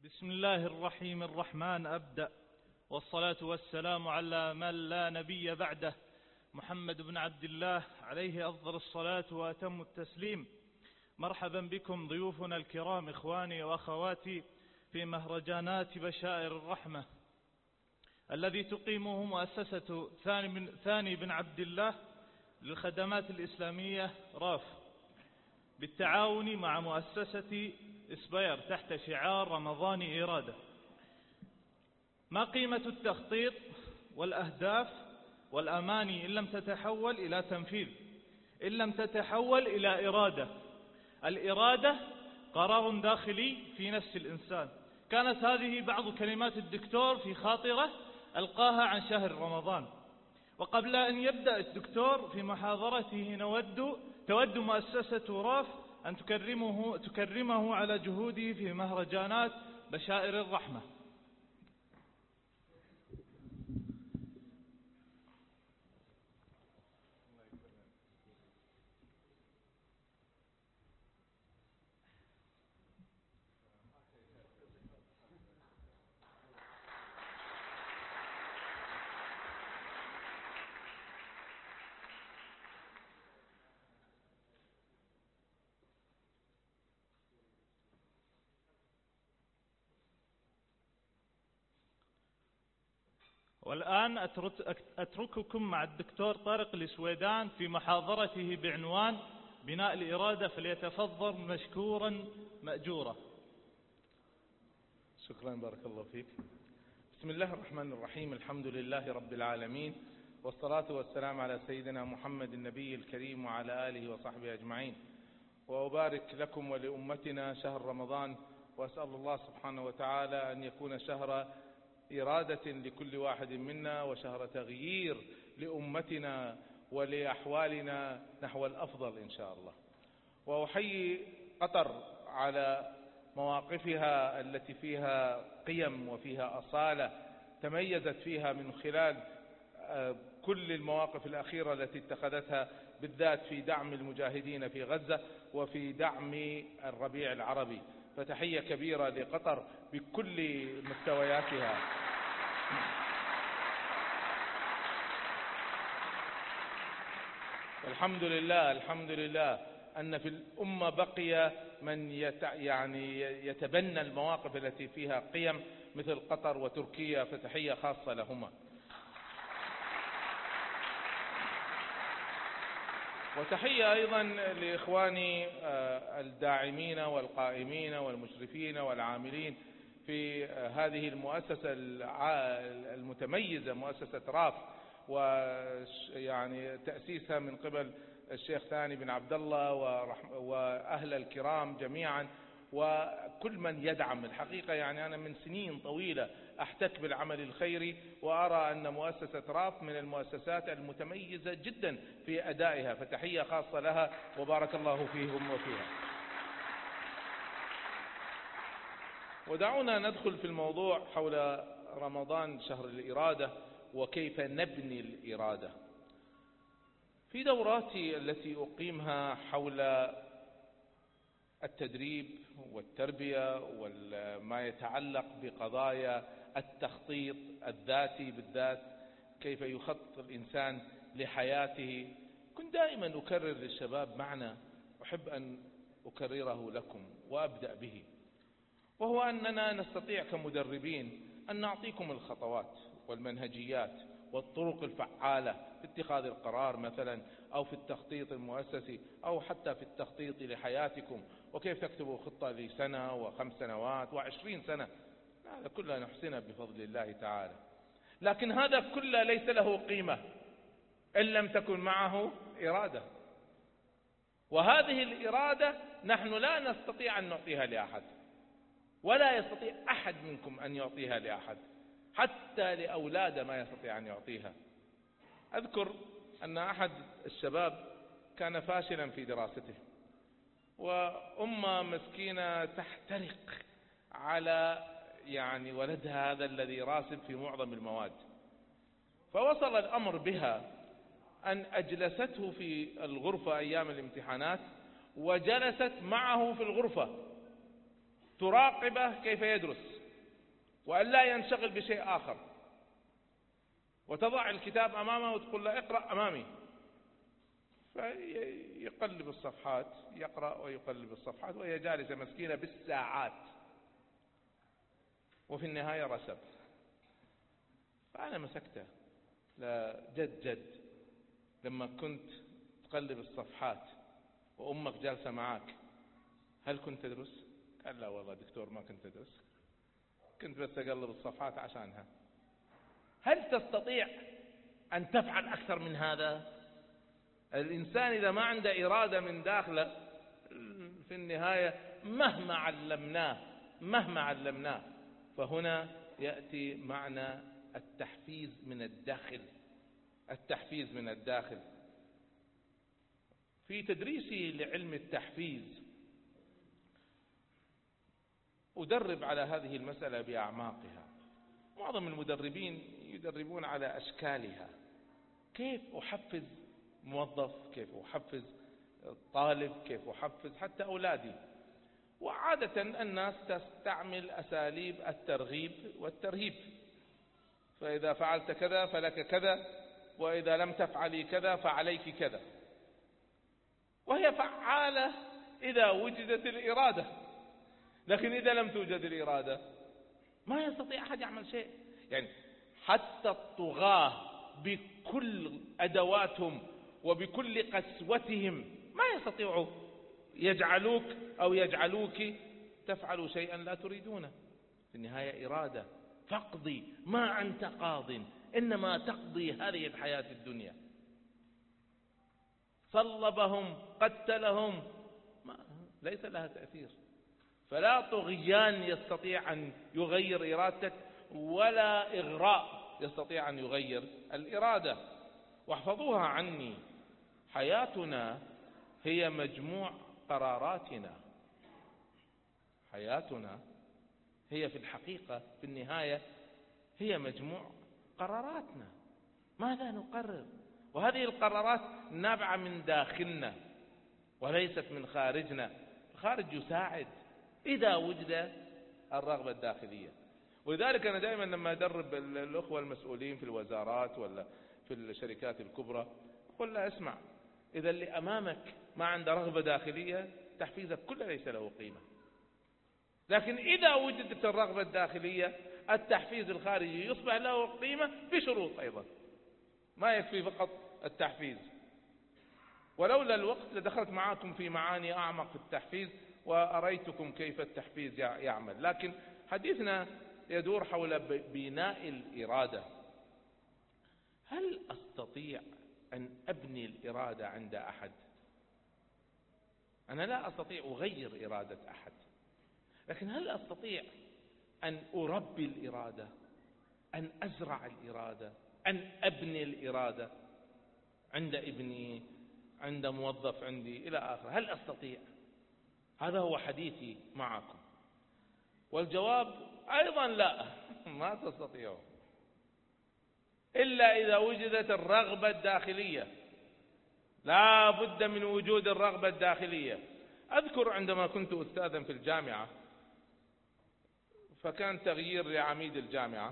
بسم الله الرحيم الرحمن أبدأ، والصلاة والسلام على من لا نبي بعده، محمد بن عبد الله عليه أفضل الصلاة وأتم التسليم. مرحبا بكم ضيوفنا الكرام، إخواني وأخواتي، في مهرجانات بشائر الرحمة الذي تقيمه مؤسسة ثاني بن عبد الله للخدمات الإسلامية راف بالتعاون مع مؤسسة إسباير تحت شعار رمضان إرادة. ما قيمة التخطيط والأهداف والأماني إن لم تتحول إلى تنفيذ، إن لم تتحول إلى إرادة؟ الإرادة قرار داخلي في نفس الإنسان. كانت هذه بعض كلمات الدكتور في خاطرة ألقاها عن شهر رمضان. وقبل أن يبدأ الدكتور في محاضرته تود مؤسسة راف أن تكرمه على جهوده في مهرجانات بشائر الرحمة. والآن أترككم مع الدكتور طارق السويدان في محاضرته بعنوان بناء الإرادة، فليتفضل مشكورا مأجورا. شكرا، بارك الله فيك. بسم الله الرحمن الرحيم، الحمد لله رب العالمين، والصلاة والسلام على سيدنا محمد النبي الكريم وعلى آله وصحبه أجمعين. وأبارك لكم ولأمتنا شهر رمضان، وأسأل الله سبحانه وتعالى أن يكون شهر إرادة لكل واحد منا، وشهر تغيير لأمتنا ولأحوالنا نحو الأفضل إن شاء الله. وأحيي قطر على مواقفها التي فيها قيم وفيها أصالة، تميزت فيها من خلال كل المواقف الأخيرة التي اتخذتها، بالذات في دعم المجاهدين في غزة وفي دعم الربيع العربي. فتحية كبيرة لقطر بكل مستوياتها. الحمد لله أن في الأمة بقي من يتبنى المواقف التي فيها قيم مثل قطر وتركيا، فتحية خاصة لهما. وتحية أيضا لإخواني الداعمين والقائمين والمشرفين والعاملين في هذه المؤسسة المتميزة، مؤسسة راف، ويعني تأسيسها من قبل الشيخ ثاني بن عبد الله وأهل الكرام جميعا، وكل من يدعم. الحقيقة يعني أنا من سنين طويلة أحتك بالعمل الخيري، وأرى أن مؤسسة راف من المؤسسات المتميزة جدا في أدائها، فتحية خاصة لها وبارك الله فيهم وفيها. ودعونا ندخل في الموضوع حول رمضان شهر الإرادة وكيف نبني الإرادة. في دوراتي التي أقيمها حول التدريب والتربية وما يتعلق بقضايا التخطيط الذاتي، بالذات كيف يخطط الإنسان لحياته، كنت دائما أكرر للشباب معنى أحب أن أكرره لكم وأبدأ به، وهو أننا نستطيع كمدربين أن نعطيكم الخطوات والمنهجيات والطرق الفعالة في اتخاذ القرار مثلا، أو في التخطيط المؤسسي، أو حتى في التخطيط لحياتكم، وكيف تكتبوا خطة لسنة و5 سنوات و20 سنة. هذا كله نحسنه بفضل الله تعالى، لكن هذا كله ليس له قيمة إن لم تكن معه إرادة. وهذه الإرادة نحن لا نستطيع أن نعطيها لأحد، ولا يستطيع أحد منكم أن يعطيها لأحد، حتى لأولاده ما يستطيع أن يعطيها. أذكر أن أحد الشباب كان فاشلا في دراسته، وأمه مسكينة تحترق على ولدها هذا الذي راسب في معظم المواد. فوصل الأمر بها أن أجلسته في الغرفة أيام الامتحانات، وجلست معه في الغرفة تراقبه كيف يدرس، وأن لا ينشغل بشيء آخر، وتضع الكتاب أمامه وتقول له اقرأ أمامي، فيقلب الصفحات، يقرأ ويقلب الصفحات وهي جالسة مسكينة بالساعات، وفي النهاية رسب. فأنا مسكته جد لما كنت تقلب الصفحات وأمك جالسة معاك، هل كنت تدرس؟ قال لا والله دكتور ما كنت أدرس، كنت بس أقلب الصفحات عشانها. هل تستطيع أن تفعل أكثر من هذا؟ الإنسان إذا ما عنده إرادة من داخله في النهاية مهما علمناه. فهنا يأتي معنى التحفيز من الداخل. التحفيز من الداخل. في تدريسي لعلم التحفيز أدرب على هذه المسألة بأعماقها. معظم المدربين يدربون على أشكالها، كيف أحفز موظف، كيف أحفز طالب، كيف أحفز حتى أولادي. وعادة الناس تستعمل أساليب الترغيب والترهيب، فإذا فعلت كذا فلك كذا، وإذا لم تفعلي كذا فعليك كذا، وهي فعالة إذا وجدت الإرادة. لكن إذا لم توجد الإرادة ما يستطيع أحد يعمل شيء. يعني حتى الطغاة بكل أدواتهم وبكل قسوتهم ما يستطيعوا يجعلوك أو يجعلوك تفعلوا شيئا لا تريدونه. في النهاية إرادة، فاقضي ما أنت قاض إنما تقضي هذه الحياة الدنيا. صلبهم قتلهم ليس لها تأثير. فلا طغيان يستطيع أن يغير إرادتك، ولا إغراء يستطيع أن يغير الإرادة. واحفظوها عني، حياتنا هي مجموع قراراتنا. حياتنا هي في الحقيقة في النهاية هي مجموع قراراتنا. ماذا نقرر؟ وهذه القرارات نابعة من داخلنا وليست من خارجنا. الخارج يساعد إذا وجد الرغبة الداخلية. ولذلك أنا دائما لما أدرب الأخوة المسؤولين في الوزارات ولا في الشركات الكبرى أقول لا اسمع، إذا اللي أمامك ما عنده رغبة داخلية تحفيزك كله ليس له قيمة. لكن إذا وجدت الرغبة الداخلية التحفيز الخارجي يصبح له قيمة بشروط أيضا، ما يكفي فقط التحفيز. ولولا الوقت لدخلت معاكم في معاني أعمق في التحفيز وأريتكم كيف التحفيز يعمل. لكن حديثنا يدور حول بناء الإرادة. هل أستطيع أن أبني الإرادة عند أحد؟ أنا لا أستطيع أغير إرادة أحد، لكن هل أستطيع أن أربي الإرادة، أن أزرع الإرادة، أن أبني الإرادة عند ابني، عند موظف عندي إلى آخره؟ هل أستطيع؟ هذا هو حديثي معكم. والجواب أيضا لا، ما تستطيعه إلا إذا وجدت الرغبة الداخلية. لا بد من وجود الرغبة الداخلية. أذكر عندما كنت أستاذا في الجامعة، فكان تغيير لعميد الجامعة،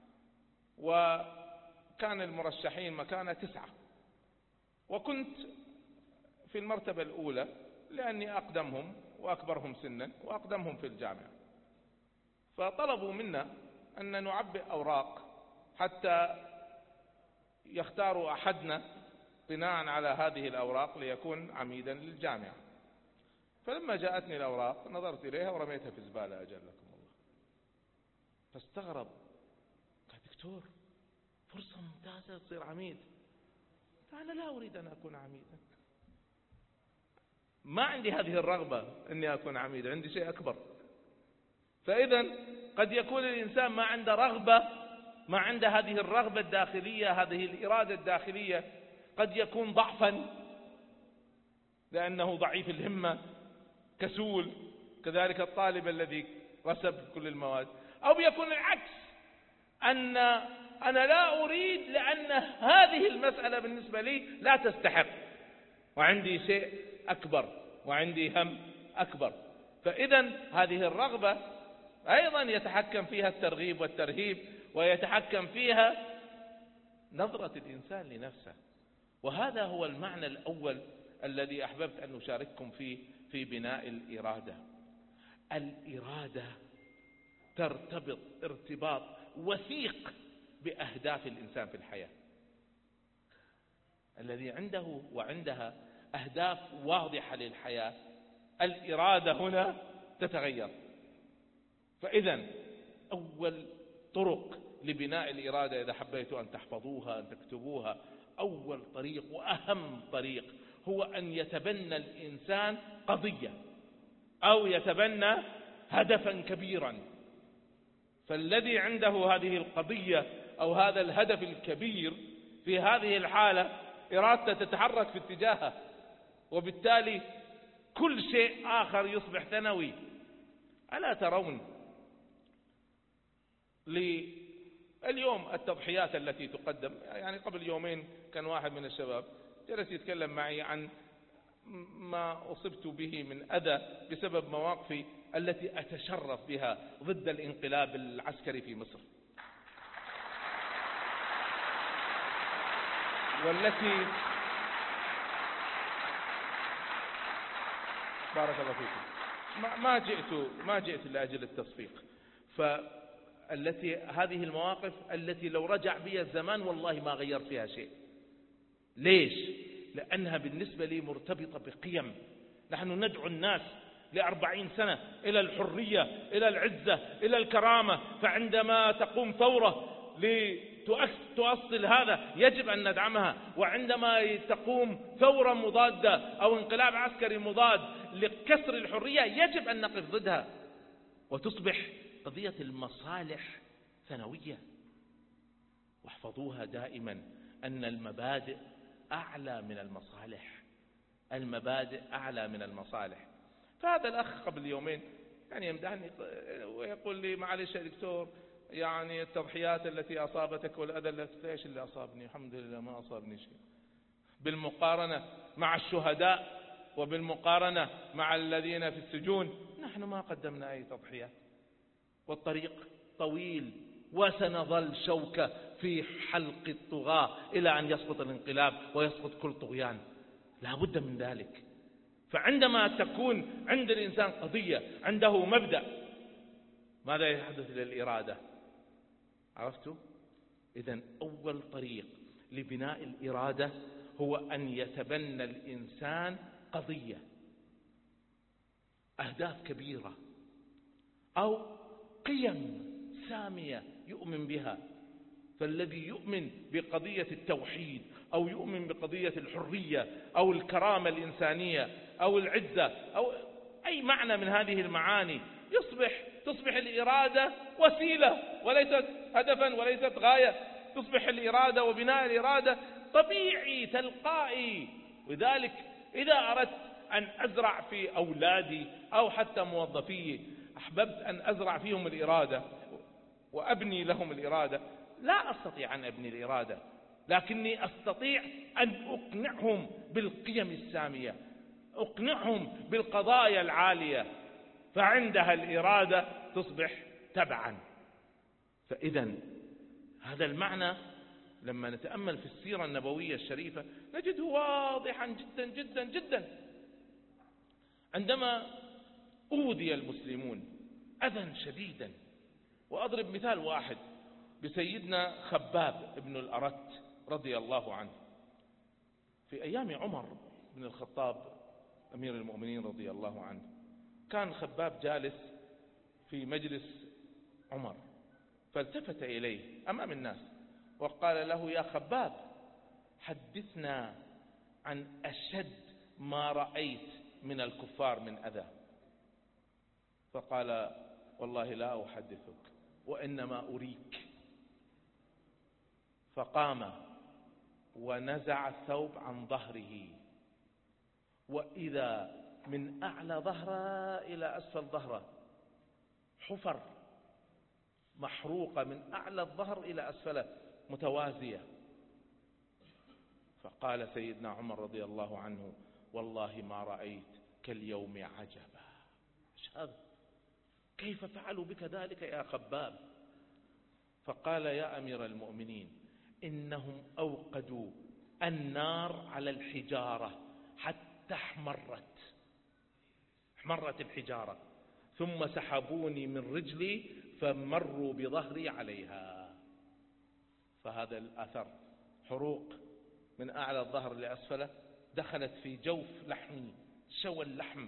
وكان المرشحين مكانه 9، وكنت في المرتبة الأولى لأني أقدمهم وأكبرهم سنا وأقدمهم في الجامعة. فطلبوا منا أن نعبئ أوراق حتى يختاروا أحدنا بناء على هذه الأوراق ليكون عميدا للجامعة. فلما جاءتني الأوراق نظرت إليها ورميتها في الزبالة أجلكم الله. فاستغرب، قال دكتور فرصة ممتازة تصير عميد. أنا لا أريد أن أكون عميدا، ما عندي هذه الرغبة أني أكون عميدا، عندي شيء أكبر. فإذا قد يكون الإنسان ما عنده رغبة، ما عنده هذه الرغبة الداخلية، هذه الإرادة الداخلية، قد يكون ضعفا لأنه ضعيف الهمة، كسول، كذلك الطالب الذي رسب كل المواد. أو بيكون العكس، أن أنا لا أريد لأن هذه المسألة بالنسبة لي لا تستحق، وعندي شيء أكبر، وعندي هم أكبر. فإذا هذه الرغبة أيضا يتحكم فيها الترغيب والترهيب، ويتحكم فيها نظرة الإنسان لنفسه. وهذا هو المعنى الأول الذي أحببت أن أشارككم فيه في بناء الإرادة. الإرادة ترتبط ارتباط وثيق بأهداف الإنسان في الحياة. الذي عنده وعندها أهداف واضحة للحياة، الإرادة هنا تتغير. فإذا أول طرق لبناء الإرادة، إذا حبيتوا أن تحفظوها أن تكتبوها، أول طريق وأهم طريق هو أن يتبنى الإنسان قضية أو يتبنى هدفا كبيرا. فالذي عنده هذه القضية أو هذا الهدف الكبير في هذه الحالة إرادته تتحرك في اتجاهه، وبالتالي كل شيء آخر يصبح ثانوي. ألا ترون اليوم التضحيات التي تقدم؟ يعني قبل يومين كان واحد من الشباب جلس يتكلم معي عن ما أصبت به من أذى بسبب مواقفي التي أتشرف بها ضد الانقلاب العسكري في مصر، والتي بارك الله فيكم ما جئت لأجل التصفيق. فالتي هذه المواقف التي لو رجع بي الزمان والله ما غير فيها شيء. ليش؟ لأنها بالنسبة لي مرتبطة بقيم. نحن ندعو الناس ل40 سنة إلى الحرية، إلى العزة، إلى الكرامة. فعندما تقوم ثورة لتؤصل هذا يجب أن ندعمها، وعندما تقوم ثورة مضادة أو انقلاب عسكري مضاد لكسر الحرية يجب أن نقف ضدها، وتصبح قضية المصالح ثانوية. واحفظوها دائما أن المبادئ أعلى من المصالح، المبادئ أعلى من المصالح. فهذا الأخ قبل يومين يعني يمدحني ويقول لي معلش يا دكتور، يعني التضحيات التي أصابتك والأذى التي، إيش اللي أصابني؟ الحمد لله ما أصابني شيء. بالمقارنة مع الشهداء وبالمقارنة مع الذين في السجون نحن ما قدمنا أي تضحيات، والطريق طويل وسنظل شوكة في حلق الطغاة إلى أن يسقط الانقلاب ويسقط كل طغيان. لا بد من ذلك. فعندما تكون عند الإنسان قضية، عنده مبدأ، ماذا يحدث للإرادة؟ عرفتوا؟ إذن أول طريق لبناء الإرادة هو أن يتبنى الإنسان قضية، أهداف كبيرة أو قيم سامية يؤمن بها. فالذي يؤمن بقضية التوحيد أو يؤمن بقضية الحرية أو الكرامة الإنسانية أو العزة أو أي معنى من هذه المعاني تصبح الإرادة وسيلة وليست هدفا وليست غاية. تصبح الإرادة وبناء الإرادة طبيعي تلقائي. وذلك إذا أردت أن أزرع في أولادي أو حتى موظفي أحببت أن أزرع فيهم الإرادة وأبني لهم الإرادة، لا أستطيع أن أبني الإرادة، لكني أستطيع أن أقنعهم بالقيم السامية، أقنعهم بالقضايا العالية، فعندها الإرادة تصبح تبعا. فإذا هذا المعنى لما نتأمل في السيرة النبوية الشريفة نجده واضحا جدا جدا جدا. عندما أوذي المسلمون أذى شديدا، وأضرب مثال واحد بسيدنا خباب بن الأرت رضي الله عنه. في أيام عمر بن الخطاب أمير المؤمنين رضي الله عنه، كان خباب جالس في مجلس عمر، فالتفت إليه أمام الناس وقال له: يا خباب، حدثنا عن أشد ما رأيت من الكفار من أذى. فقال: والله لا أحدثك وإنما أريك. فقام ونزع الثوب عن ظهره، وإذا من أعلى ظهره إلى أسفل ظهره حفر محروقة من أعلى الظهر إلى أسفله متوازية. فقال سيدنا عمر رضي الله عنه: والله ما رأيت كاليوم عجبا. ايش هذا؟ كيف فعلوا بك ذلك يا خباب؟ فقال يا أمير المؤمنين إنهم أوقدوا النار على الحجارة حتى احمرت الحجارة، ثم سحبوني من رجلي فمروا بظهري عليها. فهذا الأثر حروق من أعلى الظهر لأسفله دخلت في جوف لحمي، شوى اللحم.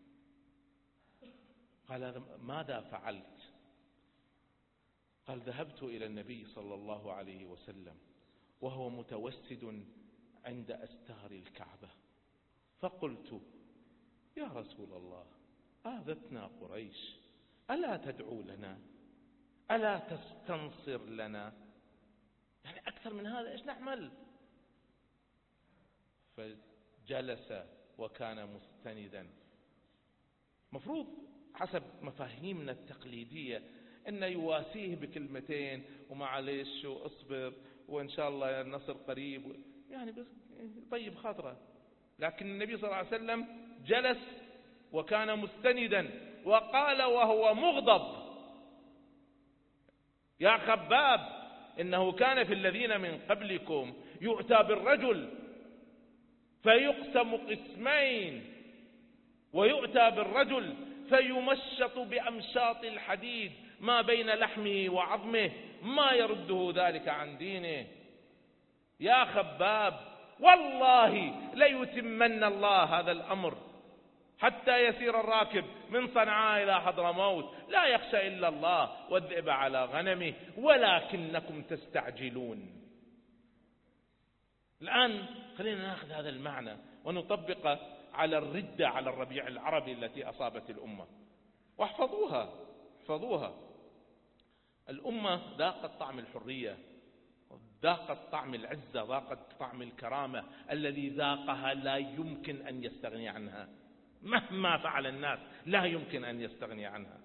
قال ماذا فعلت؟ قال ذهبت إلى النبي صلى الله عليه وسلم وهو متوسد عند أستار الكعبة، فقلت يا رسول الله آذتنا قريش، ألا تدعو لنا؟ ألا تستنصر لنا؟ يعني أكثر من هذا إيش نعمل؟ فجلس وكان مستندا. مفروض حسب مفاهيمنا التقليدية أن يواسيه بكلمتين ومعليش واصبر وإن شاء الله النصر قريب، يعني بس طيب خاطره. لكن النبي صلى الله عليه وسلم جلس وكان مستندا وقال وهو مغضب يا خباب إنه كان في الذين من قبلكم يؤتى بالرجل فيقسم قسمين ويؤتى بالرجل فيمشط بأمشاط الحديد ما بين لحمه وعظمه ما يرده ذلك عن دينه. يا خباب والله ليتمن الله هذا الأمر حتى يسير الراكب من صنعاء إلى حضرموت لا يخشى إلا الله والذئب على غنمه ولكنكم تستعجلون. الآن خلينا نأخذ هذا المعنى ونطبقه على الردة على الربيع العربي التي أصابت الأمة، واحفظوها احفظوها. الأمة ذاقت طعم الحرية، ذاقت طعم العزة، ذاقت طعم الكرامة. الذي ذاقها لا يمكن أن يستغني عنها مهما فعل الناس، لا يمكن أن يستغني عنها.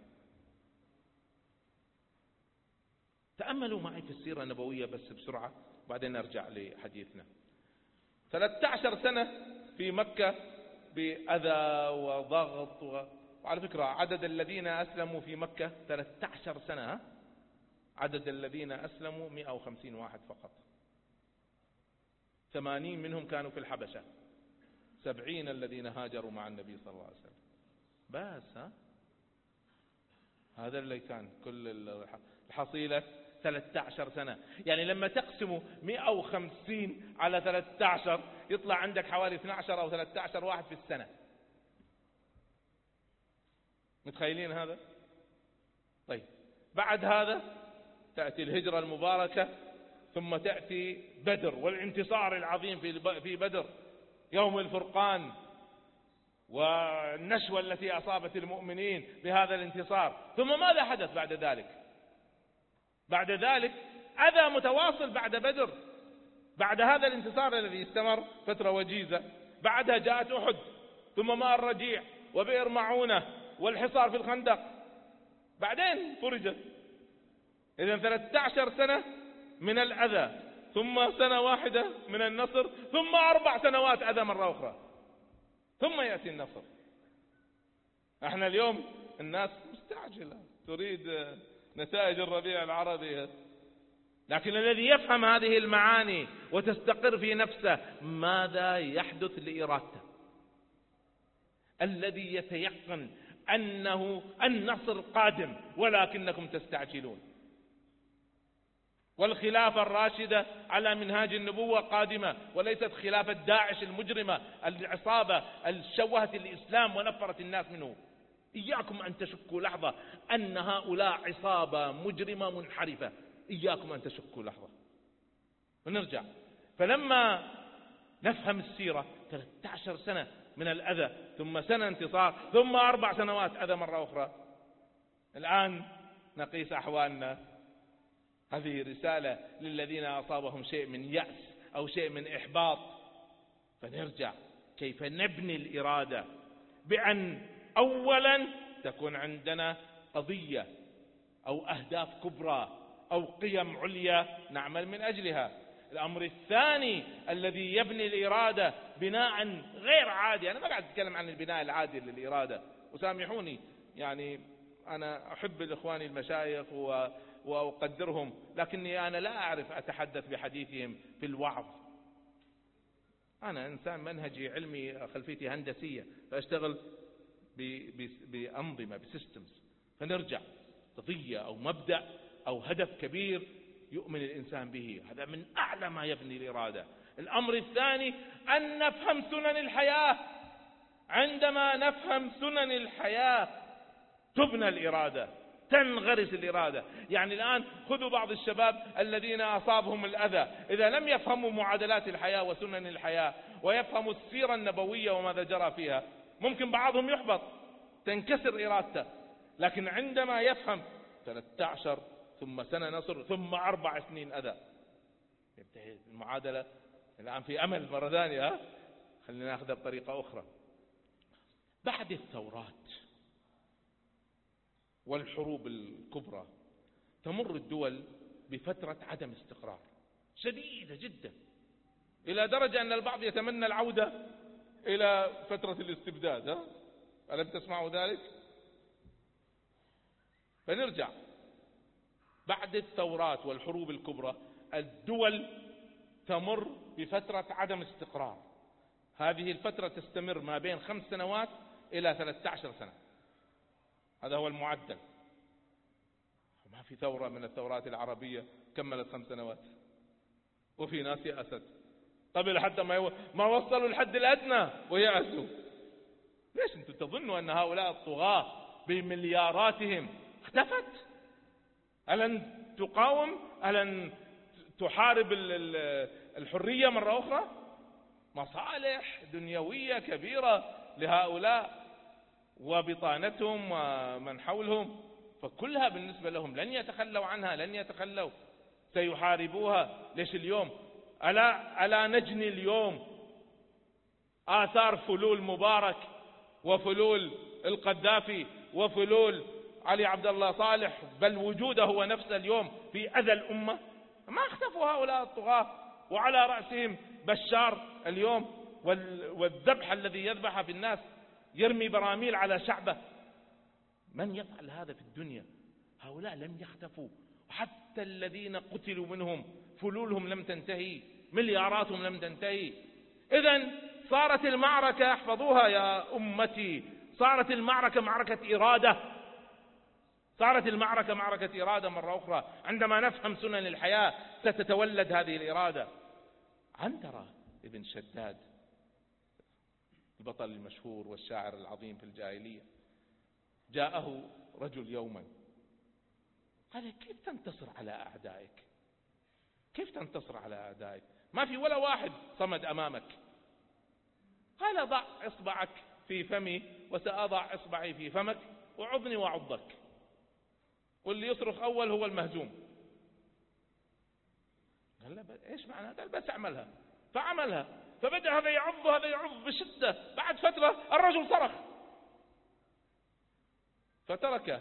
تأملوا معي في السيرة النبوية بس بسرعة بعدين نرجع لحديثنا. 13 سنة في مكة بأذى وضغط وعلى فكرة عدد الذين أسلموا في مكة 13 سنة، عدد الذين أسلموا 150 واحد فقط، 80 منهم كانوا في الحبشة، 70 الذين هاجروا مع النبي صلى الله عليه وسلم بس. هذا اللي كان كل الحصيلة 13 سنة. يعني لما تقسموا 150 على 13 يطلع عندك حوالي 12 أو 13 واحد في السنة. متخيلين هذا؟ طيب بعد هذا تأتي الهجرة المباركة، ثم تأتي بدر والانتصار العظيم في بدر، يوم الفرقان والنشوة التي أصابت المؤمنين بهذا الانتصار. ثم ماذا حدث بعد ذلك؟ بعد ذلك أذى متواصل بعد بدر، بعد هذا الانتصار الذي استمر فترة وجيزة. بعدها جاءت أحد، ثم ماء الرجيع وبئر معونة والحصار في الخندق، بعدين فرجت. إذن 13 سنة من الأذى، ثم سنة واحدة من النصر، ثم 4 سنوات أذى مرة أخرى، ثم يأتي النصر. احنا اليوم الناس مستعجلة تريد نتائج الربيع العربي، لكن الذي يفهم هذه المعاني وتستقر في نفسه ماذا يحدث لإرادته، الذي يتيقن أنه النصر قادم ولكنكم تستعجلون، والخلافة الراشدة على منهاج النبوة قادمة، وليست خلافة داعش المجرمة العصابة الشوهت الإسلام ونفرت الناس منه. إياكم أن تشكوا لحظة أن هؤلاء عصابة مجرمة منحرفة، إياكم أن تشكوا لحظة. ونرجع، فلما نفهم السيرة 13 سنة من الأذى، ثم سنة انتصار، ثم 4 سنوات أذى مرة أخرى. الآن نقيس أحوالنا. هذه رسالة للذين أصابهم شيء من يأس أو شيء من إحباط. فنرجع كيف نبني الإرادة، بأن أولا تكون عندنا قضية أو أهداف كبرى أو قيم عليا نعمل من أجلها. الأمر الثاني الذي يبني الإرادة بناء غير عادي، أنا ما قاعد أتكلم عن البناء العادي للإرادة، وسامحوني يعني أنا أحب الإخواني المشايخ وأقدرهم، لكني أنا لا أعرف أتحدث بحديثهم في الوعظ. أنا إنسان منهجي علمي، خلفيتي هندسية، فأشتغل بأنظمة بسيستمز. فنرجع قضية أو مبدأ أو هدف كبير يؤمن الإنسان به، هذا من أعلى ما يبني الإرادة. الأمر الثاني أن نفهم سنن الحياة. عندما نفهم سنن الحياة تبنى الإرادة، تنغرس الإرادة. يعني الآن خذوا بعض الشباب الذين أصابهم الأذى، إذا لم يفهموا معادلات الحياة وسنن الحياة ويفهموا السيرة النبوية وماذا جرى فيها، ممكن بعضهم يحبط، تنكسر إرادته. لكن عندما يفهم 13 ثم سنة نصر ثم 4 سنين أذى، ينتهي المعادلة. الآن في أمل مرة ثانية، خلينا نأخذها بطريقة أخرى. بعد الثورات والحروب الكبرى تمر الدول بفترة عدم استقرار شديدة جدا، إلى درجة أن البعض يتمنى العودة إلى فترة الاستبداد. ألم تسمعوا ذلك؟ فنرجع بعد الثورات والحروب الكبرى الدول تمر بفترة عدم استقرار. هذه الفترة تستمر ما بين 5 سنوات إلى 13 سنة، هذا هو المعدل. ما في ثورة من الثورات العربية كملت 5 سنوات، وفي ناس يأست قبل حتى ما وصلوا الحد الأدنى ويأسوا. ليش أنتم تظنوا أن هؤلاء الطغاة بملياراتهم اختفت؟ ألن تقاوم؟ ألن تحارب الحرية مرة أخرى؟ مصالح دنيوية كبيرة لهؤلاء وبطانتهم ومن حولهم، فكلها بالنسبة لهم لن يتخلوا عنها، لن يتخلوا، سيحاربوها. ليش اليوم ألا نجني اليوم آثار فلول مبارك وفلول القذافي وفلول علي عبد الله صالح، بل وجوده هو نفسه اليوم في أذى الأمة؟ ما اختفوا هؤلاء الطغاة، وعلى رأسهم بشار اليوم والذبح الذي يذبح في الناس، يرمي براميل على شعبه. من يفعل هذا في الدنيا؟ هؤلاء لم يختفوا، حتى الذين قتلوا منهم فلولهم لم تنتهي، ملياراتهم لم تنتهي. إذن صارت المعركة، احفظوها يا أمتي، صارت المعركة معركة إرادة، صارت المعركة معركة إرادة مرة أخرى. عندما نفهم سنن الحياة ستتولد هذه الإرادة. عنترة ابن شداد البطل المشهور والشاعر العظيم في الجاهلية، جاءه رجل يوما قال: كيف تنتصر على أعدائك؟ كيف تنتصر على أعدائك؟ ما في ولا واحد صمد أمامك. قال: ضع إصبعك في فمي وسأضع إصبعي في فمك وعضني وعضك، واللي يصرخ أول هو المهزوم. قال له: إيش معنى؟ قال: بس أعملها. فعملها، فبدأ هذا يعض هذا يعض بشدة. بعد فترة الرجل صرخ فتركه.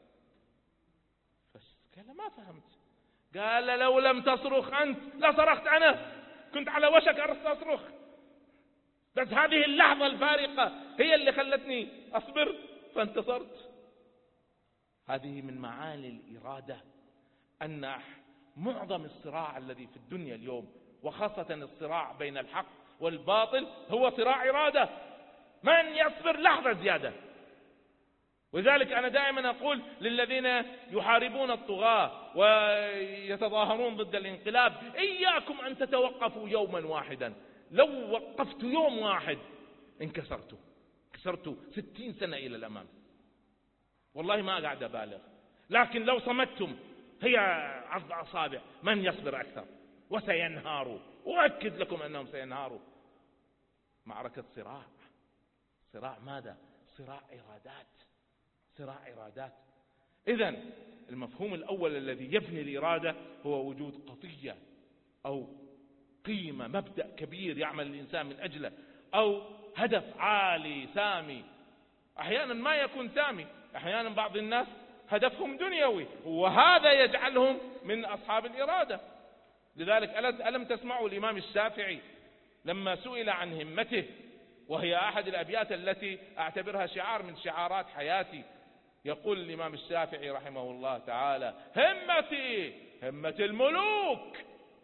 قال: ما فهمت. قال: لو لم تصرخ أنت لصرخت أنا، كنت على وشك أن أصرخ، بس هذه اللحظة الفارقة هي اللي خلتني أصبر فانتصرت. هذه من معاني الإرادة، أن معظم الصراع الذي في الدنيا اليوم، وخاصة الصراع بين الحق والباطل، هو صراع إرادة. من يصبر لحظة زيادة. ولذلك أنا دائما أقول للذين يحاربون الطغاة ويتظاهرون ضد الانقلاب: إياكم أن تتوقفوا يوما واحدا. لو وقفت يوم واحد انكسرتوا، كسرتوا 60 سنة إلى الأمام. والله ما قاعد أبالغ، لكن لو صمتم هي عض أصابع. من يصبر أكثر؟ وسينهاروا، وأؤكد لكم أنهم سينهاروا. معركة صراع ماذا؟ صراع إرادات، صراع إرادات. إذن المفهوم الأول الذي يبني الإرادة هو وجود قضية أو قيمة، مبدأ كبير يعمل الإنسان من أجله، أو هدف عالي سامي. أحيانا ما يكون سامي، أحيانا بعض الناس هدفهم دنيوي، وهذا يجعلهم من أصحاب الإرادة. لذلك ألم تسمعوا الإمام الشافعي لما سئل عن همته، وهي أحد الأبيات التي أعتبرها شعار من شعارات حياتي، يقول الإمام الشافعي رحمه الله تعالى: همتي همة الملوك،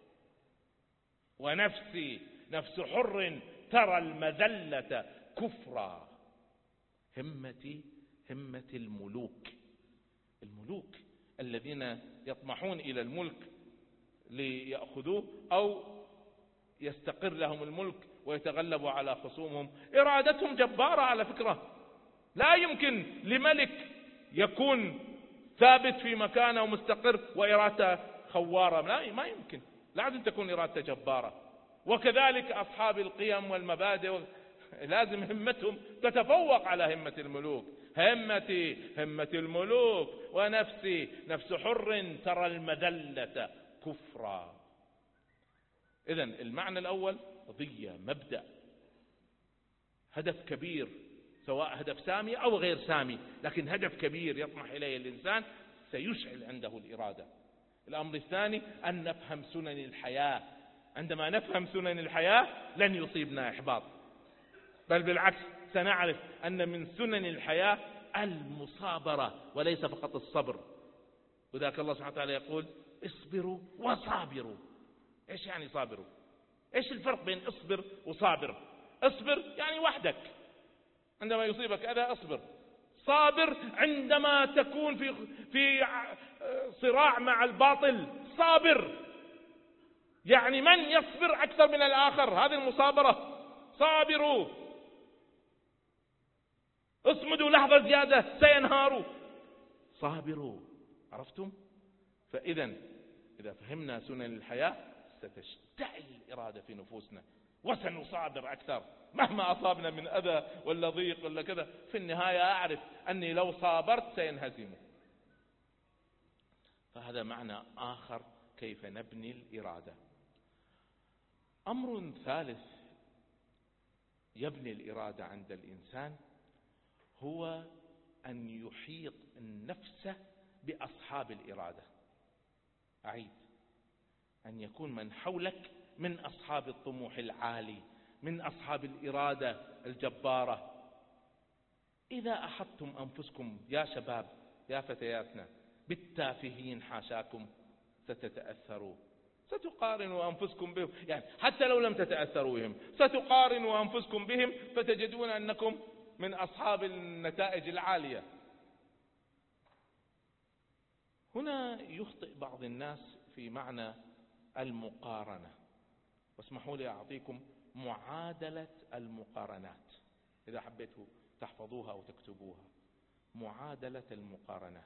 ونفسي نفس حر ترى المذلة كفرا. همتي همة الملوك، الملوك الذين يطمحون إلى الملك ليأخذوه أو يستقر لهم الملك ويتغلبوا على خصومهم. إرادتهم جبارة على فكرة، لا يمكن لملك يكون ثابت في مكانه ومستقر وإرادته خوارة، ما يمكن، لازم تكون إرادته جبارة. وكذلك أصحاب القيم والمبادئ لازم همتهم تتفوق على همة الملوك. همتي همة الملوك، ونفسي نفس حر ترى المذلة كفرا. إذن المعنى الأول قضية، مبدأ، هدف كبير، سواء هدف سامي أو غير سامي، لكن هدف كبير يطمح إليه الإنسان سيشعل عنده الإرادة. الأمر الثاني أن نفهم سنن الحياة. عندما نفهم سنن الحياة لن يصيبنا إحباط، بل بالعكس سنعرف أن من سنن الحياة المصابرة وليس فقط الصبر. وذاك الله سبحانه وتعالى يقول: اصبروا وصابروا. ايش يعني صابروا؟ ايش الفرق بين اصبر وصابر؟ اصبر يعني وحدك، عندما يصيبك أذى اصبر. صابر عندما تكون في صراع مع الباطل. صابر يعني من يصبر أكثر من الآخر، هذه المصابرة. صابروا، اصمدوا لحظة زيادة سينهاروا. صابروا، عرفتم؟ فإذا إذا فهمنا سنن الحياة ستشتعل الإرادة في نفوسنا وسنصابر أكثر مهما أصابنا من أذى ولا ضيق ولا كذا. في النهاية أعرف أني لو صابرت سينهزم. فهذا معنى آخر كيف نبني الإرادة. أمر ثالث يبني الإرادة عند الإنسان هو أن يحيط النفس بأصحاب الإرادة. أعيد: أن يكون من حولك من أصحاب الطموح العالي، من أصحاب الإرادة الجبارة. إذا أحطتم أنفسكم يا شباب يا فتياتنا بالتافهين حاشاكم ستتأثروا، ستقارنوا أنفسكم بهم، يعني حتى لو لم تتأثروا بهم ستقارنوا أنفسكم بهم فتجدون أنكم من أصحاب النتائج العالية. هنا يخطئ بعض الناس في معنى المقارنة، واسمحوا لي أعطيكم معادلة المقارنات إذا حبيتوا تحفظوها أو تكتبوها. معادلة المقارنات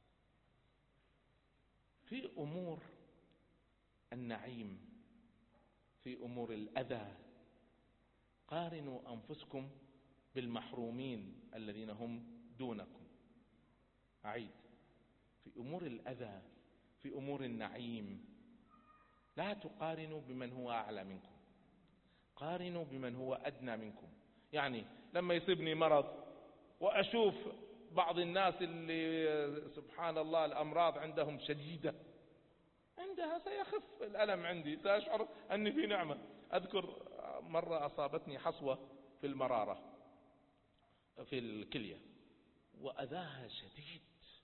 في أمور النعيم، في أمور الأذى، قارنوا أنفسكم بالمحرومين الذين هم دونكم. أعيد: في أمور الأذى، في أمور النعيم، لا تقارنوا بمن هو أعلى منكم، قارنوا بمن هو أدنى منكم. يعني لما يصيبني مرض وأشوف بعض الناس اللي سبحان الله الأمراض عندهم شديدة، عندها سيخف الألم عندي، سأشعر أني في نعمة. أذكر مرة أصابتني حصوة في المرارة في الكلية وأذاها شديد.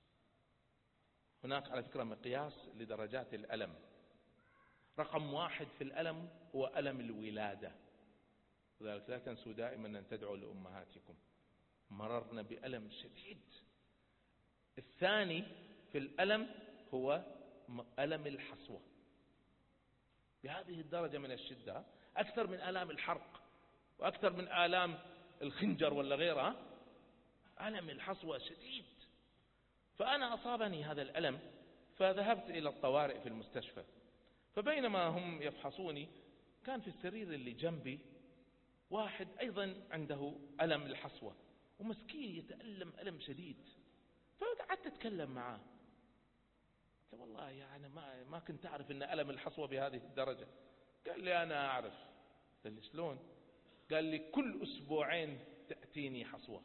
هناك على فكرة مقياس لدرجات الألم. رقم 1 في الألم هو ألم الولادة، لذلك لا تنسوا دائما أن تدعوا لأمهاتكم. مررنا بألم شديد. الثاني في الألم هو ألم الحصوة، بهذه الدرجة من الشدة، أكثر من آلام الحرق وأكثر من آلام الخنجر ولا غيرها. ألم الحصوة شديد. فأنا أصابني هذا الألم فذهبت إلى الطوارئ في المستشفى، فبينما هم يفحصوني كان في السرير اللي جنبي واحد أيضا عنده ألم الحصوة ومسكين يتألم ألم شديد. فقعدت أتكلم معاه، والله يعني ما كنت أعرف أن ألم الحصوة بهذه الدرجة. قال لي أنا أعرف. قال لي شلون؟ قال لي كل أسبوعين تأتيني حصوة،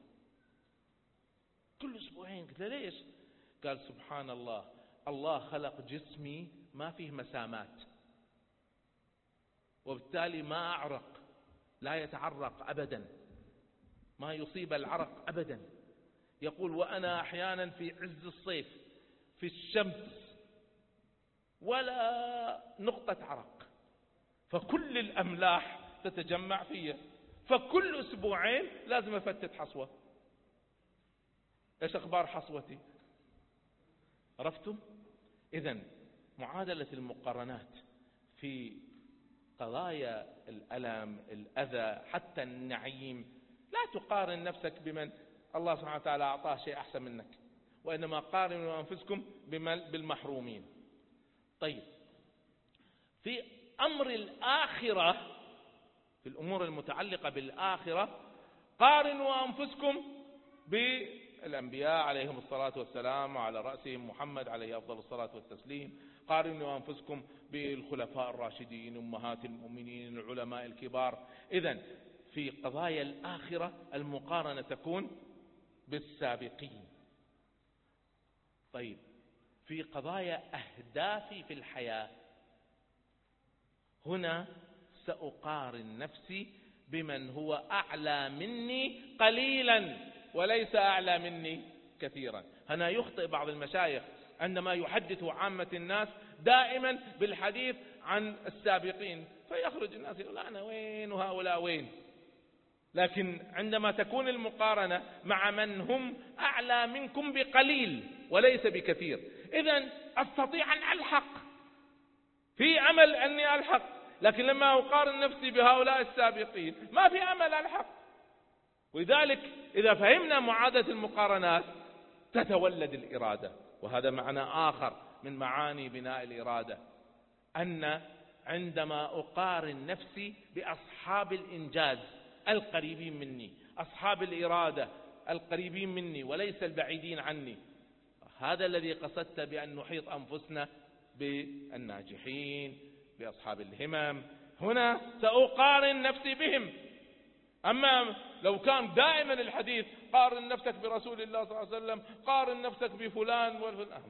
كل أسبوعين. قلت له ليش؟ قال سبحان الله، الله خلق جسمي ما فيه مسامات، وبالتالي ما أعرق، لا يتعرق أبدا، ما يصيب العرق أبدا. يقول وأنا أحيانا في عز الصيف في الشمس ولا نقطة عرق، فكل الأملاح تتجمع فيها، فكل أسبوعين لازم أفتت حصوة. إيش أخبار حصوتي؟ عرفتم؟ إذن معادلة المقارنات في قضايا الألم، الأذى، حتى النعيم، لا تقارن نفسك بمن الله سبحانه وتعالى أعطاه شيء أحسن منك، وإنما قارنوا أنفسكم بالمحرومين. طيب، في أمر الآخرة، في الأمور المتعلقة بالآخرة، قارنوا أنفسكم بالأنبياء عليهم الصلاة والسلام، وعلى رأسهم محمد عليه أفضل الصلاة والتسليم. قارنوا أنفسكم بالخلفاء الراشدين، أمهات المؤمنين، العلماء الكبار. إذن في قضايا الآخرة المقارنة تكون بالسابقين. طيب، في قضايا أهدافي في الحياة، هنا سأقارن نفسي بمن هو أعلى مني قليلا وليس أعلى مني كثيرا. هنا يخطئ بعض المشايخ عندما يحدث عامة الناس دائما بالحديث عن السابقين، فيخرج الناس يقول أنا وين وهؤلاء وين. لكن عندما تكون المقارنة مع من هم أعلى منكم بقليل وليس بكثير، إذن أستطيع أن ألحق، في أمل أني ألحق. لكن لما أقارن نفسي بهؤلاء السابقين ما في أمل ألحق. ولذلك إذا فهمنا معادلة المقارنات تتولد الإرادة. وهذا معنى آخر من معاني بناء الإرادة، أن عندما أقارن نفسي بأصحاب الإنجاز القريبين مني، أصحاب الإرادة القريبين مني وليس البعيدين عني، هذا الذي قصدت بأن نحيط أنفسنا بالناجحين، بأصحاب الهمم. هنا سأقارن نفسي بهم. أما لو كان دائما الحديث قارن نفسك برسول الله صلى الله عليه وسلم، قارن نفسك بفلان وفلان،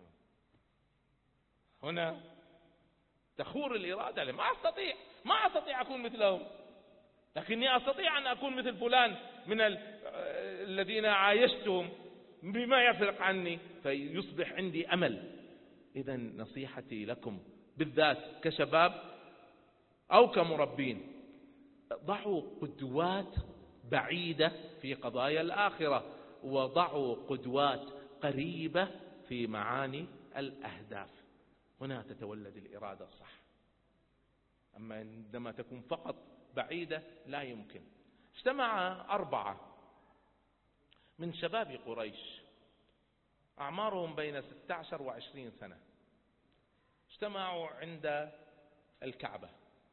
هنا تخور الإرادة. ما أستطيع أكون مثلهم، لكني أستطيع أن أكون مثل فلان من الذين عايشتهم بما يفرق عني، فيصبح عندي أمل. إذن نصيحتي لكم بالذات كشباب أو كمربين، ضعوا قدوات بعيدة في قضايا الآخرة، وضعوا قدوات قريبة في معاني الأهداف. هنا تتولد الإرادة الصح. أما عندما تكون فقط بعيدة لا يمكن. اجتمع 4 من شباب قريش أعمارهم بين 16 و20 سنة، اجتمعوا عند الكعبة،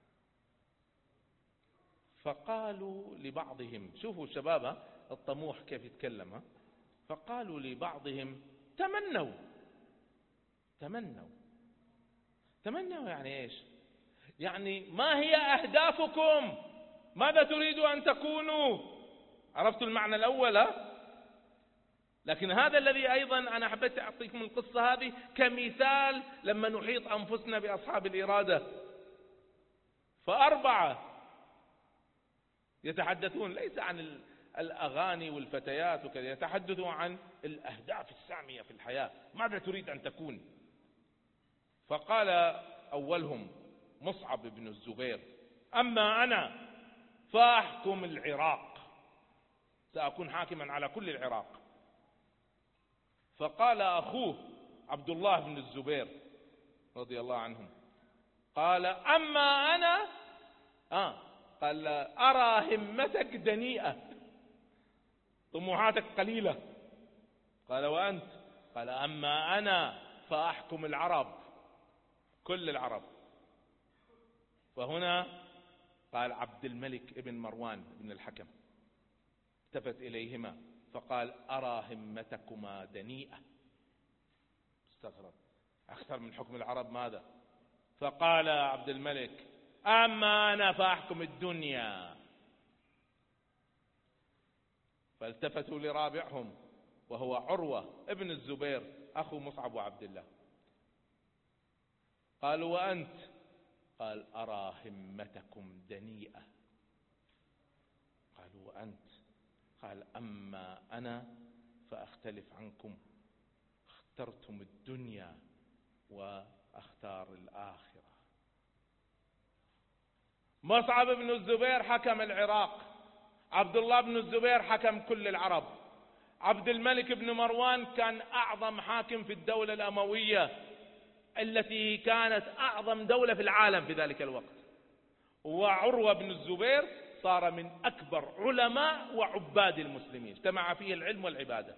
فقالوا لبعضهم، شوفوا الشباب الطموح كيف يتكلم، فقالوا لبعضهم تمنوا يعني ايش؟ يعني ما هي أهدافكم؟ ماذا تريدوا أن تكونوا؟ عرفتوا المعنى الأول؟ لكن هذا الذي أيضا أنا حبيت أعطيكم القصة هذه كمثال لما نحيط أنفسنا بأصحاب الإرادة. ف4 يتحدثون ليس عن الأغاني والفتيات وكذا، يتحدثون عن الأهداف السامية في الحياة، ماذا تريد أن تكون؟ فقال أولهم مصعب بن الزبير: أما أنا فأحكم العراق، سأكون حاكما على كل العراق. فقال أخوه عبد الله بن الزبير رضي الله عنهم، قال: أما أنا قال: أرى همتك دنيئة، طموحاتك قليلة. قال: وأنت؟ قال: أما أنا فأحكم العرب، كل العرب. فهنا قال عبد الملك ابن مروان بن الحكم، التفت إليهما فقال: أرى همتكما دنيئة. استغرب، أكثر من حكم العرب ماذا؟ فقال عبد الملك: أما أنا فأحكم الدنيا. فالتفتوا لرابعهم وهو عروة ابن الزبير أخو مصعب وعبد الله. قالوا: وأنت؟ قال: أرى همتكم دنيئة. قالوا: وأنت؟ قال: أما أنا فأختلف عنكم، اخترتم الدنيا وأختار الآخرة. مصعب بن الزبير حكم العراق، عبد الله بن الزبير حكم كل العرب، عبد الملك بن مروان كان أعظم حاكم في الدولة الأموية التي كانت أعظم دولة في العالم في ذلك الوقت، وعروة بن الزبير صار من أكبر علماء وعباد المسلمين، اجتمع فيه العلم والعبادة.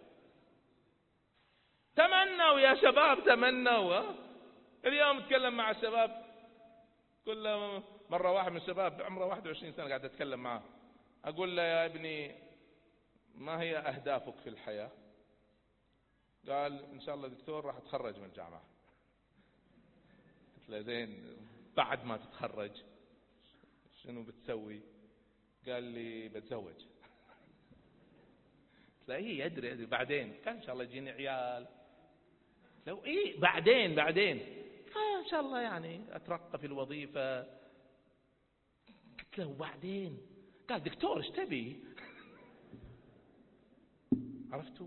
تمنوا يا شباب، تمنوا. اليوم اتكلم مع الشباب، كل مرة واحد من الشباب عمره 21 سنة قاعد أتكلم معه، أقول له يا ابني ما هي أهدافك في الحياة؟ قال إن شاء الله دكتور راح أتخرج من الجامعة. قلت له زين بعد ما تتخرج شنو بتسوي؟ قال لي بتزوج. قلت له إيه أدري بعدين. كان إن شاء الله يجيني عيال. لو إيه بعدين إن شاء الله يعني أترقى في الوظيفة. قلت له بعدين؟ قال دكتور ايش تبي؟ عرفتوا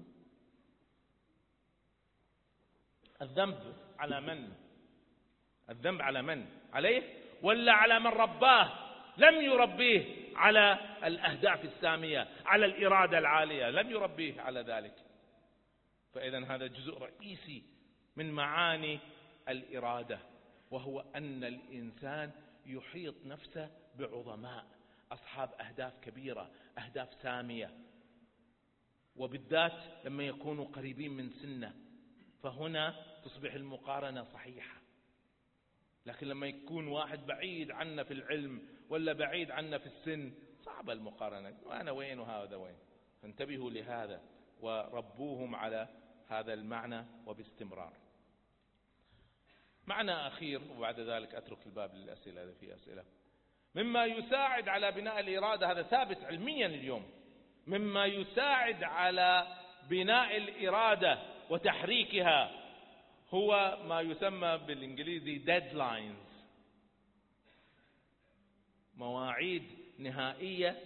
الذنب على من؟ الذنب على من؟ عليه ولا على من رباه لم يربيه على الأهداف السامية، على الإرادة العالية، لم يربيه على ذلك. فإذا هذا جزء رئيسي من معاني الإرادة، وهو أن الإنسان يحيط نفسه بعظماء أصحاب أهداف كبيرة، أهداف سامية، وبالذات لما يكونوا قريبين من سنه، فهنا تصبح المقارنة صحيحة. لكن لما يكون واحد بعيد عنا في العلم ولا بعيد عنا في السن صعب المقارنة، وأنا وين وهذا وين. فانتبهوا لهذا وربوهم على هذا المعنى وباستمرار. معنى أخير وبعد ذلك أترك الباب للأسئلة إذا في أسئلة. مما يساعد على بناء الإرادة، هذا ثابت علميا اليوم، مما يساعد على بناء الإرادة وتحريكها هو ما يسمى بالإنجليزي deadlines، مواعيد نهائية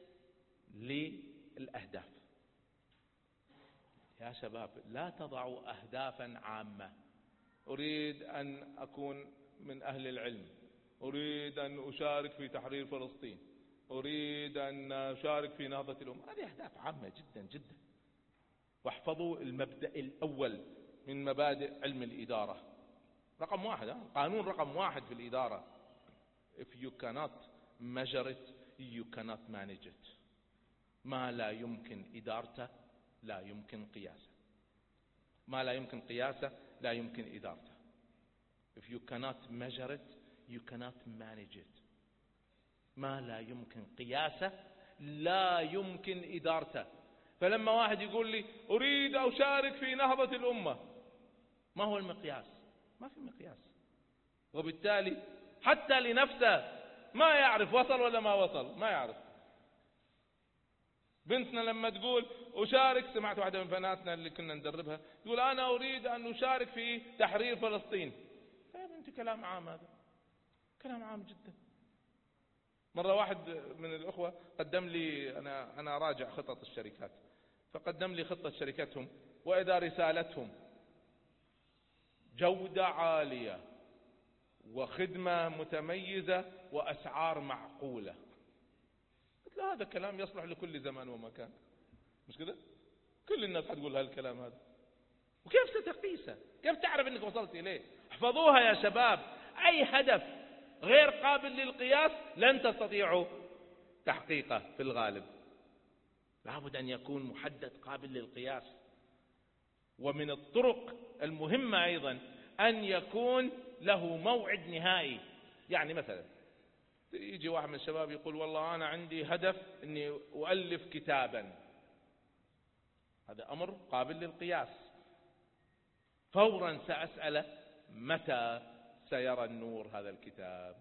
للأهداف. يا شباب لا تضعوا أهدافا عامة، أريد أن أكون من أهل العلم، أريد أن أشارك في تحرير فلسطين، أريد أن أشارك في نهضة الأمة. هذه أهداف عامة جدا جدا. واحفظوا المبدأ الأول من مبادئ علم الإدارة، رقم 1، قانون رقم 1 في الإدارة: if you cannot measure it you cannot manage it. ما لا يمكن إدارته لا يمكن قياسه، ما لا يمكن قياسه لا يمكن إدارته. if you cannot measure it you cannot manage it. ما لا يمكن قياسه لا يمكن إدارته. فلما واحد يقول لي أريد أشارك في نهضة الأمة، ما هو المقياس؟ ما في مقياس، وبالتالي حتى لنفسه ما يعرف وصل ولا ما وصل، ما يعرف. بنتنا لما تقول أشارك، سمعت واحدة من بناتنا اللي كنا ندربها تقول أنا أريد أن أشارك في تحرير فلسطين. يا بنتي كلام عام، هذا كلام عام جدا. مرة واحد من الأخوة قدم لي، أنا راجع خطط الشركات، فقدم لي خطة شركتهم وإذا رسالتهم جودة عالية وخدمة متميزة وأسعار معقولة. قلت له هذا كلام يصلح لكل زمان ومكان، مش كده؟ كل الناس حتقول هالكلام هذا، وكيف ستقيسه؟ كيف تعرف أنك وصلت إليه؟ احفظوها يا شباب، أي هدف غير قابل للقياس لن تستطيعوا تحقيقه في الغالب. لابد أن يكون محدد قابل للقياس. ومن الطرق المهمة أيضا أن يكون له موعد نهائي. يعني مثلا يجي واحد من الشباب يقول والله أنا عندي هدف أني أؤلف كتابا، هذا أمر قابل للقياس. فورا سأسأله متى سيرى النور هذا الكتاب،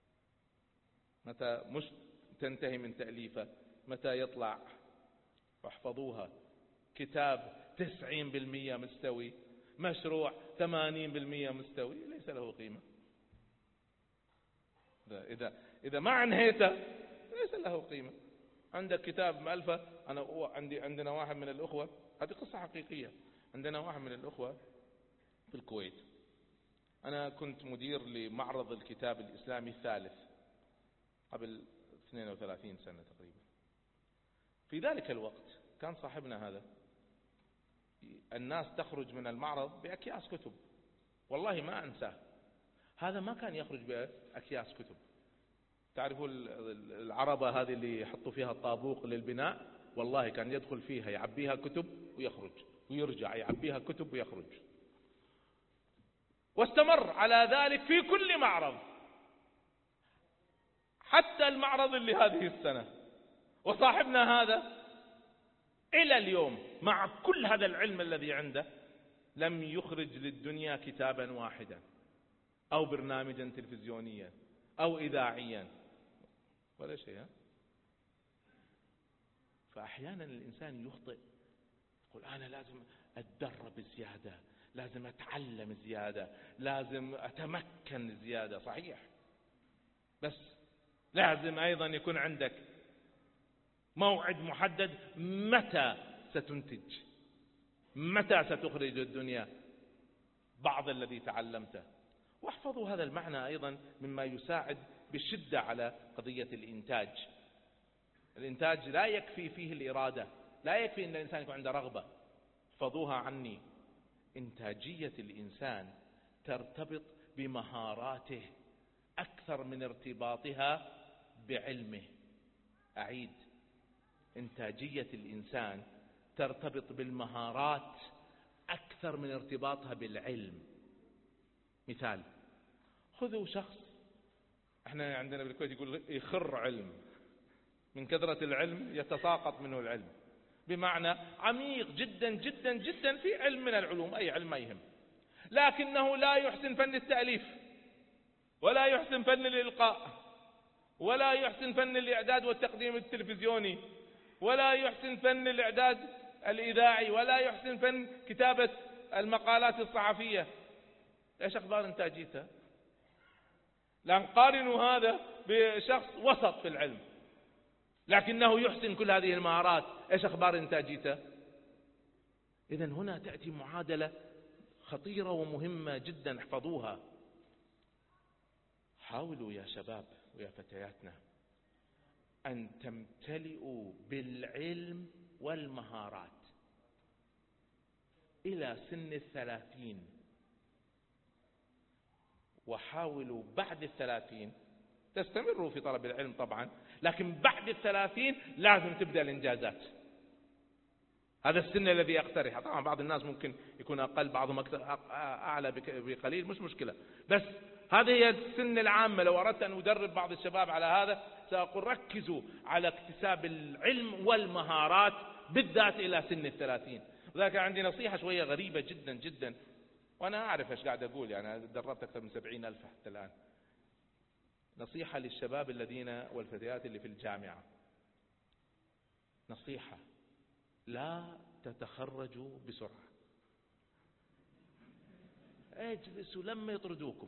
متى مش تنتهي من تأليفه، متى يطلع. واحفظوها، كتاب 90% مستوي، مشروع 80% مستوي، ليس له قيمة. إذا ما عنهيته ليس له قيمة. عندك كتاب مألفة. عندنا واحد من الأخوة، هذه قصة حقيقية، عندنا واحد من الأخوة في الكويت، أنا كنت مدير لمعرض الكتاب الإسلامي الثالث قبل 32 سنة تقريبا. في ذلك الوقت كان صاحبنا هذا الناس تخرج من المعرض بأكياس كتب، والله ما أنساه، هذا ما كان يخرج بأكياس كتب. تعرفوا العربة هذه اللي يحطوا فيها الطابوق للبناء، والله كان يدخل فيها يعبيها كتب ويخرج ويرجع يعبيها كتب ويخرج، واستمر على ذلك في كل معرض حتى المعرض اللي هذه السنة. وصاحبنا هذا إلى اليوم مع كل هذا العلم الذي عنده لم يخرج للدنيا كتابا واحدا أو برنامجا تلفزيونيا أو إذاعيا ولا شيء. فأحيانا الإنسان يخطئ، يقول أنا لازم أتدرب زيادة، لازم أتعلم زيادة، لازم أتمكن زيادة. صحيح، بس لازم أيضا يكون عندك موعد محدد متى ستنتج، متى ستخرج الدنيا بعض الذي تعلمته. واحفظوا هذا المعنى أيضا مما يساعد بشدة على قضية الإنتاج. الإنتاج لا يكفي فيه الإرادة، لا يكفي أن الإنسان يكون عنده رغبة. احفظوها عني، إنتاجية الإنسان ترتبط بمهاراته أكثر من ارتباطها بعلمه. أعيد، إنتاجية الإنسان ترتبط بالمهارات أكثر من ارتباطها بالعلم. مثال، خذوا شخص، احنا عندنا بالكويت يقول يخر علم، من كثرة العلم يتساقط منه العلم، بمعنى عميق جدا جدا جدا في علم من العلوم، أي علم ما يهم، لكنه لا يحسن فن التأليف، ولا يحسن فن الإلقاء، ولا يحسن فن الإعداد والتقديم التلفزيوني، ولا يحسن فن الإعداد الإذاعي، ولا يحسن فن كتابة المقالات الصحفية. ايش أخبار إنتاجيته؟ لا نقارن هذا بشخص وسط في العلم لكنه يحسن كل هذه المهارات، ايش أخبار إنتاجيته؟ إذن هنا تأتي معادلة خطيرة ومهمة جدا، احفظوها. حاولوا يا شباب ويا فتياتنا أن تمتلئوا بالعلم والمهارات إلى سن 30، وحاولوا بعد 30 تستمروا في طلب العلم طبعا، لكن بعد 30 لازم تبدأ الإنجازات. هذا السن الذي يقترح، طبعا بعض الناس ممكن يكون أقل، بعضهم أعلى بقليل، مش مشكلة، بس هذه هي السن العامة. لو أردت أن أدرب بعض الشباب على هذا سأقول ركزوا على اكتساب العلم والمهارات بالذات إلى سن 30. وذلك عندي نصيحة شوية غريبة جدا جدا، وأنا أعرف إيش قاعد أقول، يعني دربت أكثر من 70,000 حتى الآن. نصيحة للشباب الذين والفتيات اللي في الجامعة، نصيحة: لا تتخرجوا بسرعة، اجلسوا لما يطردوكم.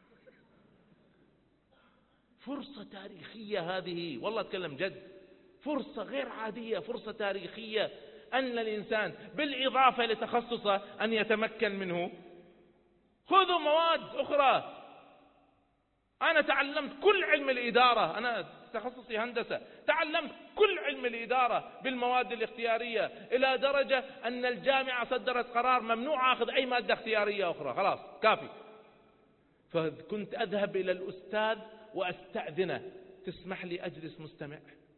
فرصة تاريخية هذه، والله أتكلم جد، فرصة غير عادية، فرصة تاريخية أن الإنسان بالإضافة لتخصصه أن يتمكن منه. خذوا مواد أخرى. أنا تعلمت كل علم الإدارة، أنا تخصصي هندسة، تعلمت كل علم الإدارة بالمواد الاختيارية، إلى درجة أن الجامعة صدرت قرار ممنوع أخذ أي مادة اختيارية أخرى، خلاص كافي. فكنت أذهب إلى الأستاذ وأستأذنه: تسمح لي أجلس مستمع،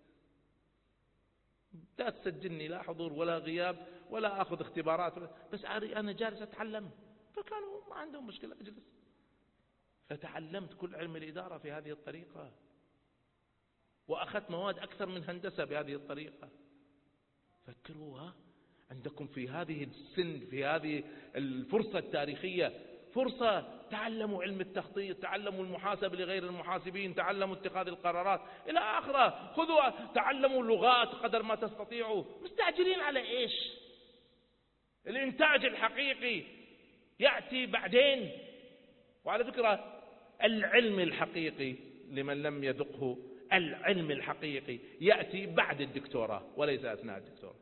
لا تسجلني لا حضور ولا غياب ولا أخذ اختبارات، بس أنا جالس أتعلم. فكانوا ما عندهم مشكلة، أجلس. فتعلمت كل علم الإدارة في هذه الطريقة، وأخذت مواد أكثر من هندسة بهذه الطريقة. فكروها عندكم في هذه السن، في هذه الفرصة التاريخية، فرصة تعلموا علم التخطيط، تعلموا المحاسبة لغير المحاسبين، تعلموا اتخاذ القرارات إلى آخره. خذوا تعلموا اللغات قدر ما تستطيعوا. مستعجلين على إيش؟ الإنتاج الحقيقي يأتي بعدين. وعلى فكرة العلم الحقيقي لمن لم يذقه العلم الحقيقي يأتي بعد الدكتوراه وليس أثناء الدكتوراه.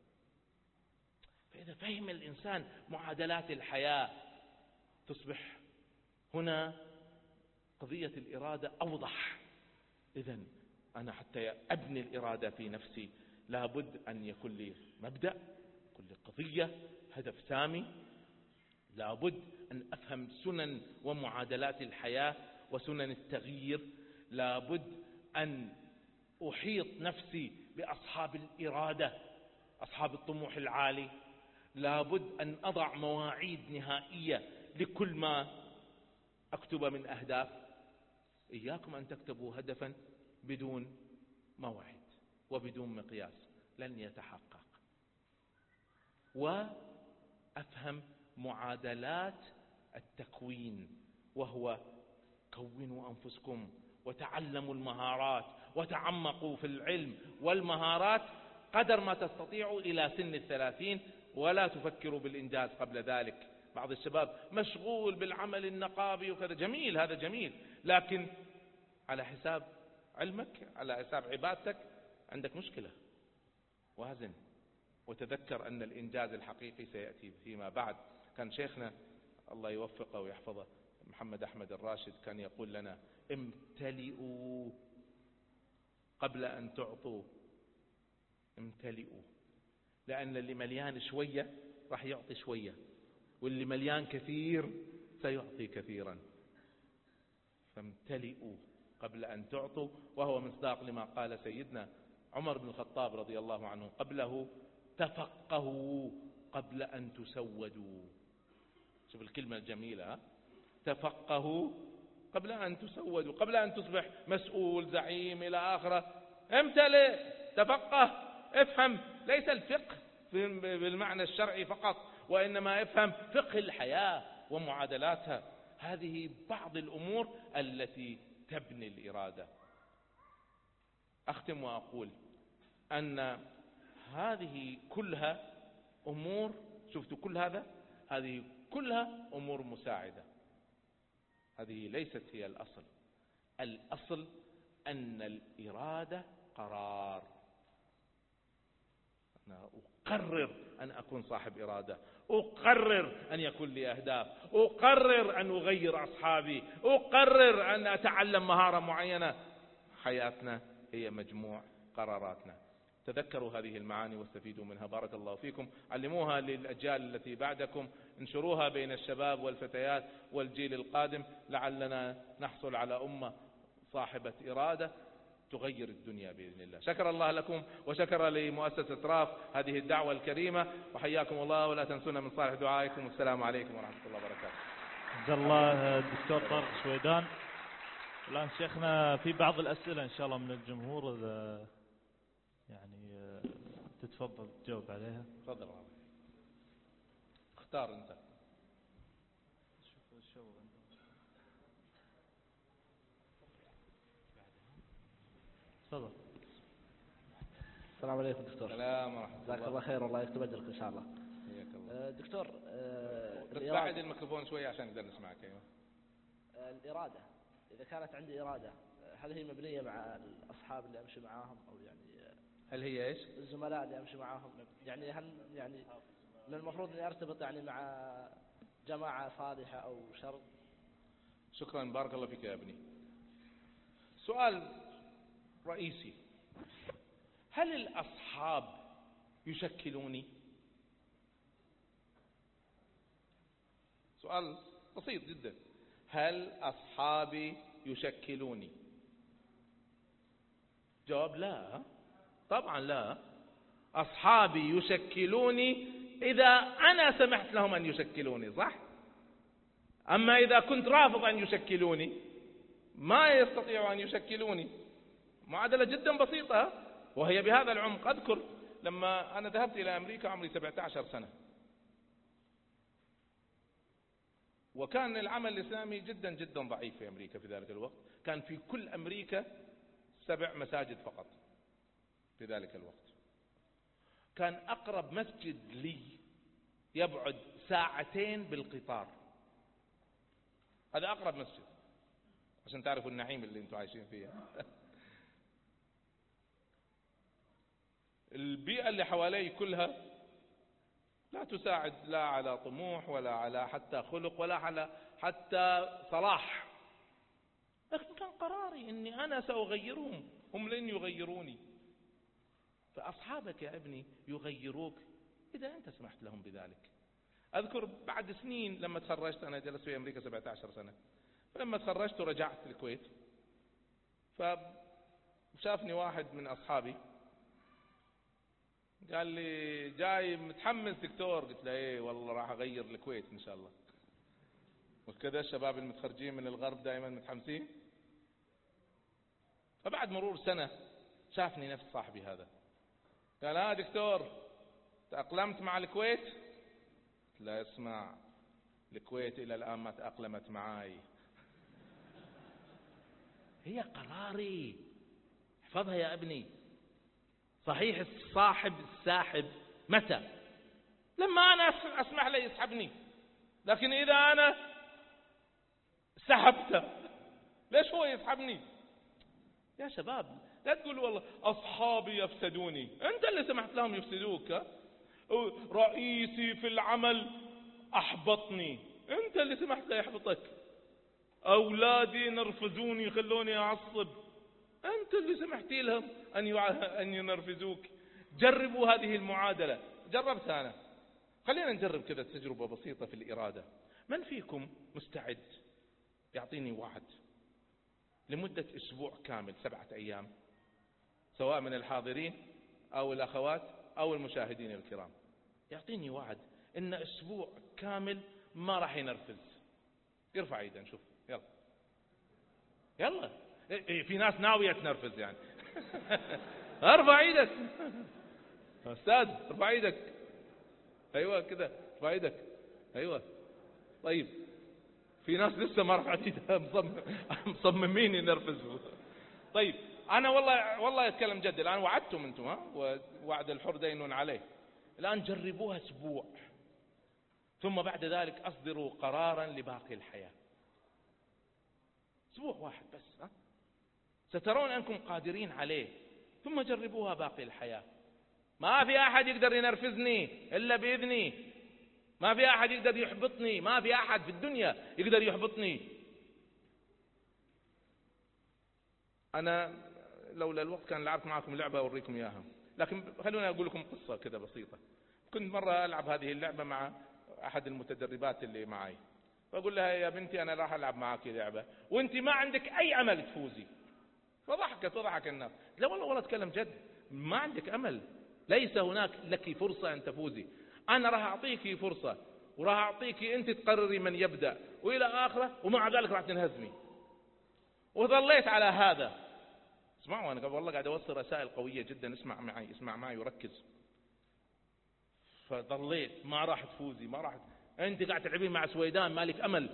فإذا فهم الإنسان معادلات الحياة تصبح هنا قضية الإرادة أوضح. إذن أنا حتى أبني الإرادة في نفسي لابد أن يكون لي مبدأ، يكون لي قضية، هدف سامي. لابد أن أفهم سنن ومعادلات الحياة وسنن التغيير. لابد أن أحيط نفسي بأصحاب الإرادة، أصحاب الطموح العالي. لابد أن أضع مواعيد نهائية لكل ما أكتب من أهداف. إياكم أن تكتبوا هدفا بدون موعد وبدون مقياس، لن يتحقق. وأفهم معادلات التكوين، وهو كونوا أنفسكم وتعلموا المهارات وتعمقوا في العلم والمهارات قدر ما تستطيعوا إلى سن 30، ولا تفكروا بالإنجاز قبل ذلك. بعض الشباب مشغول بالعمل النقابي وكذا، جميل، هذا جميل، لكن على حساب علمك، على حساب عبادتك، عندك مشكلة. وازن وتذكر أن الإنجاز الحقيقي سيأتي فيما بعد. كان شيخنا الله يوفقه ويحفظه محمد أحمد الراشد كان يقول لنا: امتلئوا قبل أن تعطوا. امتلئوا، لأن اللي مليان شوية راح يعطي شوية، واللي مليان كثير سيعطي كثيرا. فامتلئوا قبل أن تعطوا، وهو مصداق لما قال سيدنا عمر بن الخطاب رضي الله عنه قبله: تفقهوا قبل أن تسودوا. شوف الكلمة الجميلة، تفقهوا قبل أن تسودوا، قبل أن تصبح مسؤول زعيم إلى آخره. امتلئ، تفقه، افهم. ليس الفقه بالمعنى الشرعي فقط، وإنما افهم فقه الحياة ومعادلاتها. هذه بعض الأمور التي تبني الإرادة. أختم وأقول أن هذه كلها أمور، شفتوا كل هذا، هذه كلها أمور مساعدة. هذه ليست هي الأصل. الأصل أن الإرادة قرار. أنا أقرر أن أكون صاحب إرادة، أقرر أن يكون لي أهداف، أقرر أن أغير أصحابي، أقرر أن أتعلم مهارة معينة. حياتنا هي مجموع قراراتنا. تذكروا هذه المعاني واستفيدوا منها. بارك الله فيكم. علموها للأجيال التي بعدكم، انشروها بين الشباب والفتيات والجيل القادم، لعلنا نحصل على أمة صاحبة إرادة تغير الدنيا بإذن الله. شكر الله لكم وشكر لمؤسسة راف هذه الدعوة الكريمة، وحياكم الله، ولا تنسونا من صالح دعائكم. والسلام عليكم ورحمة الله وبركاته. جزا الله الدكتور طارق شويدان. الآن شيخنا في بعض الأسئلة إن شاء الله من الجمهور، إذا يعني تتفضل تجاوب عليها. تفضل. اختار أنت. تفضل. السلام عليكم دكتور. السلام ورحمة الله. جزاك الله خير والله يكتب أجرك إن شاء الله. حياك الله. دكتور، بعد الميكروفون شوية عشان نقدر نسمعك. أيوة. الإرادة، إذا كانت عندي إرادة، هل هي مبنية مع الأصحاب اللي أمشي معاهم، أو يعني هل هي إيش؟ الزملاء اللي أمشي معاهم؟ يعني هل يعني من المفروض أني أرتبط يعني مع جماعة صالحة أو شر؟ شكرا، بارك الله فيك يا ابني. سؤال رئيسي: هل الأصحاب يشكلوني؟ سؤال بسيط جدا. هل أصحابي يشكلوني؟ جواب: لا، طبعا لا. أصحابي يشكلوني إذا أنا سمحت لهم أن يشكلوني، صح؟ أما إذا كنت رافض أن يشكلوني ما يستطيعوا أن يشكلوني. معادلة جدا بسيطة، وهي بهذا العمق. أذكر لما أنا ذهبت إلى أمريكا عمري 17 سنة، وكان العمل الإسلامي جدا جدا ضعيف في أمريكا في ذلك الوقت. كان في كل أمريكا 7 مساجد فقط في ذلك الوقت. كان أقرب مسجد لي يبعد 2 ساعة بالقطار. هذا أقرب مسجد عشان تعرفوا النعيم اللي انتم عايشين فيه. البيئة اللي حوالي كلها لا تساعد لا على طموح ولا على حتى خلق ولا على حتى صلاح. لكن كان قراري أني أنا سأغيرهم، هم لن يغيروني. فأصحابك يا ابني يغيروك إذا أنت سمحت لهم بذلك. أذكر بعد سنين لما تخرجت، أنا جلست في أمريكا 17 سنة، فلما تخرجت ورجعت الكويت فشافني واحد من أصحابي قال لي جاي متحمس دكتور؟ قلت له ايه والله راح أغير الكويت إن شاء الله. وكذا الشباب المتخرجين من الغرب دائما متحمسين. فبعد مرور سنة شافني نفس صاحبي هذا قال دكتور تأقلمت مع الكويت؟ لا اسمع، الكويت إلى الآن ما تأقلمت معاي. هي قراري، احفظها يا ابني. صحيح الصاحب الساحب متى؟ لما أنا أسمح له يسحبني، لكن إذا أنا سحبته ليش هو يسحبني؟ يا شباب لا تقول والله أصحابي يفسدوني، أنت اللي سمحت لهم يفسدوك. رئيسي في العمل أحبطني، أنت اللي سمحت له يحبطك. أولادي نرفزوني يخلوني أعصب، أنت اللي سمحتي لهم أن ينرفزوك. جربوا هذه المعادلة، جربتها أنا. خلينا نجرب كذا تجربة بسيطة في الإرادة. من فيكم مستعد يعطيني وعد لمدة أسبوع كامل 7 أيام، سواء من الحاضرين أو الأخوات أو المشاهدين الكرام، يعطيني وعد إن أسبوع كامل ما راح ينرفز؟ يرفع ايده نشوف. يلا يلا، في ناس ناوية تنرفز يعني. ارفع ايدك استاذ، ارفع ايدك. ايوه كذا، ارفع ايدك. ايوه طيب، في ناس لسه ما رفعت ايدها، مصممين ينرفزوا. طيب انا والله اتكلم جد، الان وعدتم انتم، ووعد الحر دين عليه. الان جربوها اسبوع، ثم بعد ذلك اصدروا قرارا لباقي الحياة. اسبوع واحد بس، سترون انكم قادرين عليه، ثم جربوها باقي الحياة. ما في احد يقدر ينرفزني الا باذني، ما في احد يقدر يحبطني، ما في احد في الدنيا يقدر يحبطني. انا لولا الوقت كان لعبت معكم لعبة اوريكم اياها، لكن خلوني اقول لكم قصة كذا بسيطة. كنت مرة العب هذه اللعبة مع احد المتدربات اللي معي، فاقول لها يا بنتي انا راح العب معك لعبة وانت ما عندك اي امل تفوزي. فضحكت وضحك الناس. لا والله اتكلم جد، ما عندك امل، ليس هناك لك فرصة ان تفوزي. انا راح اعطيك فرصة، وراح اعطيك انت تقرري من يبدأ والى اخره، ومع ذلك راح تنهزمي. وظليت على هذا. اسمعوا، انا والله قاعد اوصل رسائل قوية جدا، اسمع معي وركز. فظليت ما راح تفوزي، ما راح، انت قاعد تلعبين مع سويدان مالك امل.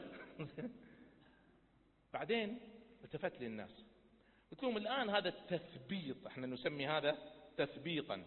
بعدين التفت للناس قلت لهم الان هذا التثبيط، احنا نسمي هذا تثبيطا.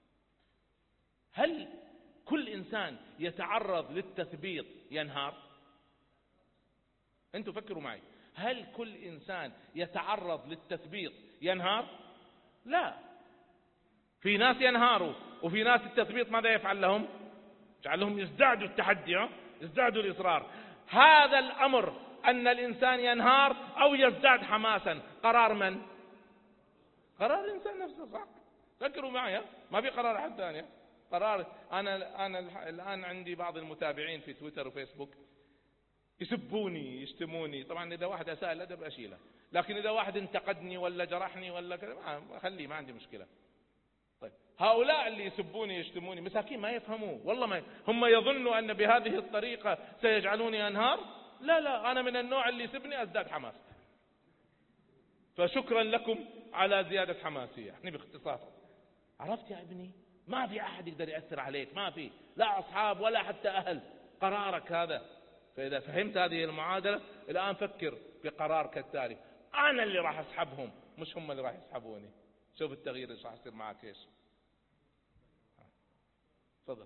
هل كل انسان يتعرض للتثبيط ينهار؟ انتوا فكروا معي، هل كل انسان يتعرض للتثبيط ينهار؟ لا، في ناس ينهاروا، وفي ناس التثبيط ماذا يفعل لهم؟ يجعل لهم يزدادوا التحدي، يزدادوا الإصرار. هذا الأمر أن الإنسان ينهار أو يزداد حماسا، قرار من؟ قرار الإنسان نفسه، صح؟ فكروا معي، ما في قرار أحد ثاني. قرار. أنا الآن عندي بعض المتابعين في تويتر وفيسبوك يسبوني يشتموني. طبعا إذا واحد أساء الأدب أشيله، لكن إذا واحد انتقدني ولا جرحني ولا كذا أخليه، ما عندي مشكلة. طيب هؤلاء اللي يسبوني يشتموني مساكين ما يفهموا، والله ما هم يظنوا أن بهذه الطريقة سيجعلوني أنهار. لا، أنا من النوع اللي يسبني أزداد حماس. فشكرا لكم على زيادة حماسي، يعني باختصار. عرفت يا ابني؟ ما في أحد يقدر يأثر عليك، ما في لا أصحاب ولا حتى أهل، قرارك هذا. فإذا فهمت هذه المعادلة الآن فكر بقرارك التالي، أنا اللي راح أسحبهم مش هم اللي راح يسحبوني. شوف التغيير ايش راح يصير معك ايش. تفضل.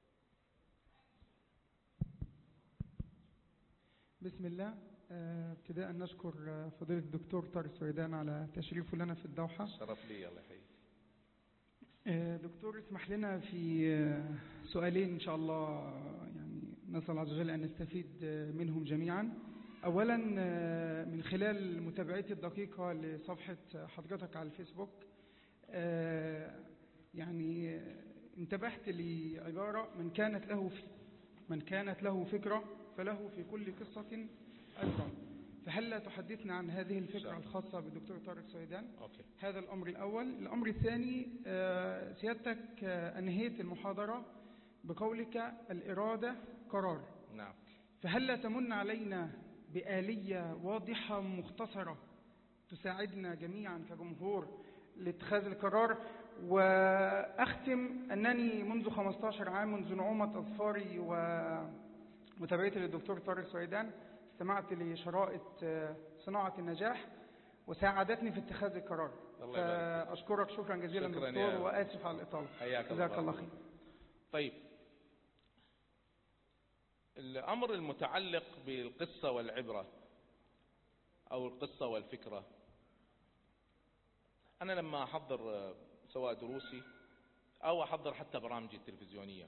بسم الله. ابتداء نشكر فضيلة الدكتور طارق سويدان على تشريفه لنا في الدوحة. شرف لي، الله يحييك. دكتور، اسمح لنا في سؤالين إن شاء الله، يعني نسأل الله عز وجل أن نستفيد منهم جميعا. أولا، من خلال متابعتي الدقيقة لصفحة حضرتك على الفيسبوك، يعني انتبهت لعبارة: من كانت له فكرة فله في كل قصة أجر. فهل لا تحدثنا عن هذه الفكرة الخاصة بالدكتور طارق سويدان؟ أوكي. هذا الأمر الأول. الأمر الثاني، سيادتك أنهيت المحاضرة بقولك الإرادة قرار. نعم. فهل لا تمن علينا بآلية واضحة مختصرة تساعدنا جميعا كجمهور لاتخاذ القرار؟ وأختم أنني منذ 15 عام، منذ نعومة أظفاري ومتابعتي للدكتور طارق سويدان، استمعت لشرائط صناعة النجاح وساعدتني في اتخاذ القرار. فأشكرك شكرا جزيلا دكتور، وآسف على الإطالة. جزاك الله خير. طيب، الأمر المتعلق بالقصة والعبرة أو القصة والفكرة، أنا لما أحضر سواء دروسي أو أحضر حتى برامجي التلفزيونية،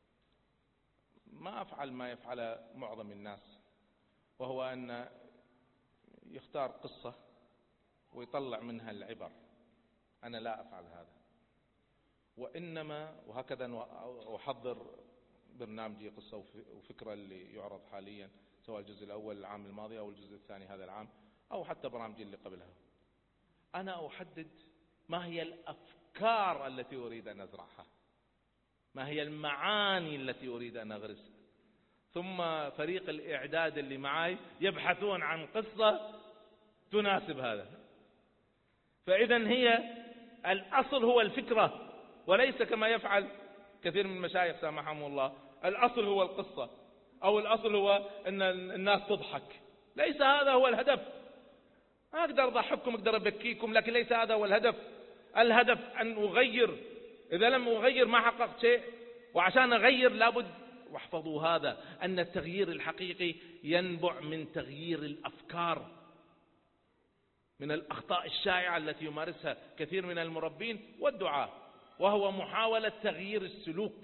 ما أفعل ما يفعل معظم الناس، وهو أن يختار قصة ويطلع منها العبر. أنا لا أفعل هذا، وإنما وهكذا أحضر برنامجي قصة وفكرة اللي يعرض حاليا، سواء الجزء الأول العام الماضي أو الجزء الثاني هذا العام، أو حتى برامجي اللي قبلها. أنا أحدد ما هي الأفكار التي أريد أن أزرعها، ما هي المعاني التي أريد أن أغرسها، ثم فريق الإعداد اللي معي يبحثون عن قصة تناسب هذا. فإذا هي الأصل هو الفكرة، وليس كما يفعل كثير من المشايخ سامحهم الله، الأصل هو القصة أو الأصل هو أن الناس تضحك. ليس هذا هو الهدف. أقدر أضحككم، أقدر أبكيكم، لكن ليس هذا هو الهدف. الهدف أن أغير. إذا لم أغير ما حققت شيء، وعشان أغير لابد، واحفظوا هذا، أن التغيير الحقيقي ينبع من تغيير الأفكار، من الأخطاء الشائعة التي يمارسها كثير من المربين والدعاة، وهو محاولة تغيير السلوك.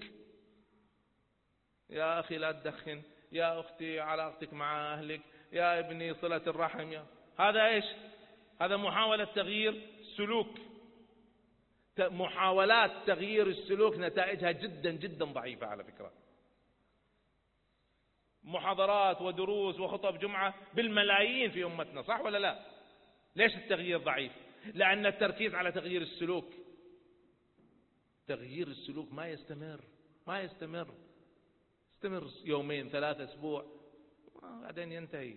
يا أخي لا تدخن، يا أختي علاقتك مع أهلك، يا ابني صلة الرحم، هذا إيش؟ هذا محاولة تغيير سلوك. محاولات تغيير السلوك نتائجها جدا جدا ضعيفة على فكرة. محاضرات ودروس وخطب جمعة بالملايين في أمتنا، صح ولا لا؟ ليش التغيير ضعيف؟ لأن التركيز على تغيير السلوك. تغيير السلوك ما يستمر يومين 3 أسبوع بعدين ينتهي.